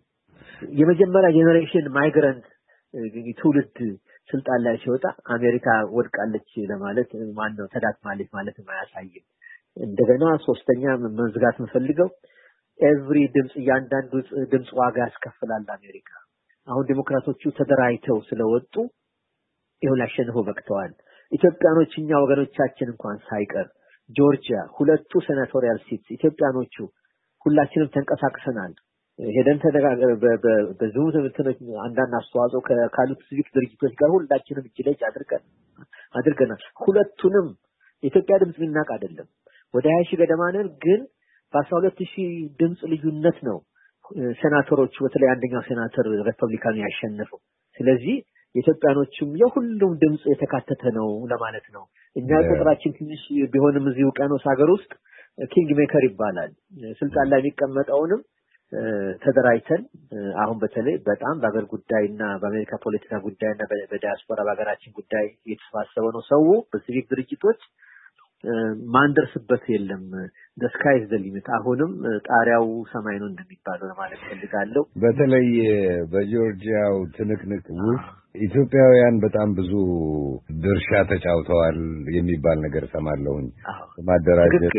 የመጀመሪያ ጄኔሬሽን ማይግራንት ትውልድ ስልጣን ላይ ሲወጣ አሜሪካ ወድቃለች ለማለት ማን ነው ተዳክማለች ማለት ማያሳይም። እንደገና ሶስተኛ መዝጋት የምፈልገው ኤቭሪ ድምጽ ያንዳንዱ ድምጽ ዋጋ ያስከፍላል አሜሪካ። አሁን ዲሞክራቶቹ ተደራይተው ስለወጡ ይሁን አሸንፈው በቅተዋል። ኢትዮጵያኖች እኛ ወገኖቻችን እንኳን ሳይቀር ጆርጂያ ሁለቱ ሴናቶሪያል ሲትስ ኢትዮጵያኖቹ ሁላችንም ተንቀሳቅሰናል። ሄደን ተደጋገረ በዙም ዘመተኖች አንዳንድ አስተዋጽኦ ካሉት ሲቪክ ድርጅቶች ጋር ሁላችንም እጅ ለእጅ አድርገን አድርገናል። ሁለቱንም የኢትዮጵያ ድምጽ ምናቅ አይደለም ወደ ሃያ ሺህ ገደማ ነን ግን በአስራ ሁለት ሺህ ድምጽ ልዩነት ነው ሴናተሮቹ በተለይ አንደኛው ሴናተር ሪፐብሊካን ያሸነፈው። ስለዚህ የኢትዮጵያኖቹም የሁሉም ድምጽ የተካተተ ነው ለማለት ነው። እኛ ቁጥራችን ትንሽ ቢሆንም እዚህ ውቅያኖስ ሀገር ውስጥ ኪንግ ሜከር ይባላል ስልጣን ላይ የሚቀመጠውንም ተደራይተን አሁን በተለይ በጣም በአገር ጉዳይና በአሜሪካ ፖለቲካ ጉዳይና በዲያስፖራ በአገራችን ጉዳይ የተሰባሰበ ነው ሰው በሲቪክ ድርጅቶች ማንደርስበት የለም። the sky is the limit አሁንም ጣሪያው ሰማይ ነው እንደሚባለው ለማለት ፈልጋለሁ። በተለይ በጆርጂያው ትንቅንቅ ውስጥ ኢትዮጵያውያን በጣም ብዙ ድርሻ ተጫውተዋል የሚባል ነገር ሰማለሁኝ። በማደራጀት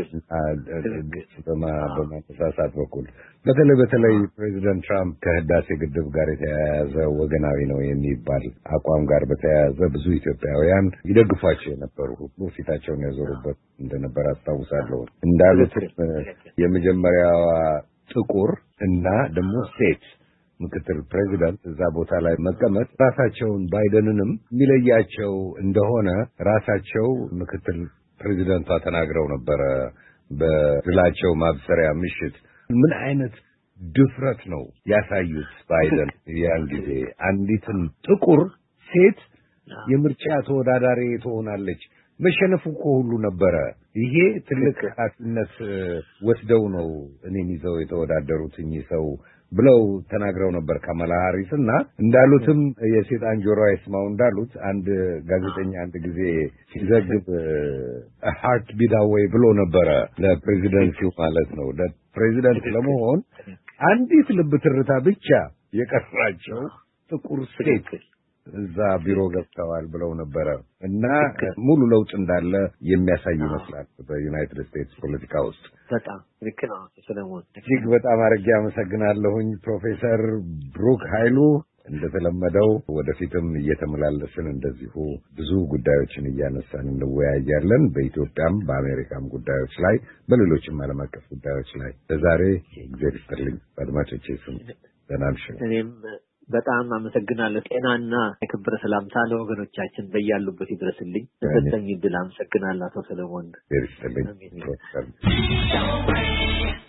በማነሳሳት በኩል በተለይ በተለይ ፕሬዚደንት ትራምፕ ከህዳሴ ግድብ ጋር የተያያዘ ወገናዊ ነው የሚባል አቋም ጋር በተያያዘ ብዙ ኢትዮጵያውያን ይደግፏቸው የነበሩ ሁሉ ፊታቸውን ያዞሩበት እንደነበር አስታውሳለሁ። እንዳሉት የመጀመሪያዋ ጥቁር እና ደግሞ ሴት ምክትል ፕሬዚዳንት እዛ ቦታ ላይ መቀመጥ ራሳቸውን ባይደንንም የሚለያቸው እንደሆነ ራሳቸው ምክትል ፕሬዚዳንቷ ተናግረው ነበረ በድላቸው ማብሰሪያ ምሽት። ምን አይነት ድፍረት ነው ያሳዩት ባይደን ያን ጊዜ አንዲትን ጥቁር ሴት የምርጫ ተወዳዳሪ ትሆናለች። መሸነፉ እኮ ሁሉ ነበረ። ይሄ ትልቅ ኃላፊነት ወስደው ነው እኔን ይዘው የተወዳደሩት እኚህ ሰው ብለው ተናግረው ነበር ካማላ ሃሪስና እንዳሉትም የሴጣን ጆሮ አይስማው እንዳሉት አንድ ጋዜጠኛ አንድ ጊዜ ሲዘግብ ሃርት ቢት አዌይ ብሎ ነበረ ለፕሬዚደንሲው ማለት ነው። ለፕሬዚደንት ለመሆን አንዲት ልብ ትርታ ብቻ የቀራቸው ጥቁር ሴት እዛ ቢሮ ገብተዋል ብለው ነበረ እና ሙሉ ለውጥ እንዳለ የሚያሳይ ይመስላል በዩናይትድ ስቴትስ ፖለቲካ ውስጥ። በጣም ልክ ነው ሰለሞን። እጅግ በጣም አድርጌ አመሰግናለሁኝ ፕሮፌሰር ብሩክ ኃይሉ። እንደተለመደው ወደፊትም እየተመላለስን እንደዚሁ ብዙ ጉዳዮችን እያነሳን እንወያያለን፣ በኢትዮጵያም በአሜሪካም ጉዳዮች ላይ በሌሎችም ዓለም አቀፍ ጉዳዮች ላይ። ለዛሬ እግዚአብሔር ይስጥልኝ በአድማጮቼ ስም ደህና ነሽ? እኔም በጣም አመሰግናለሁ። ጤናና የክብረ ሰላምታ ለወገኖቻችን በያሉበት ይድረስልኝ። ለሰጠኝ ዕድል አመሰግናለሁ አቶ ሰለሞን። እግዚአብሔር ይስጥልኝ።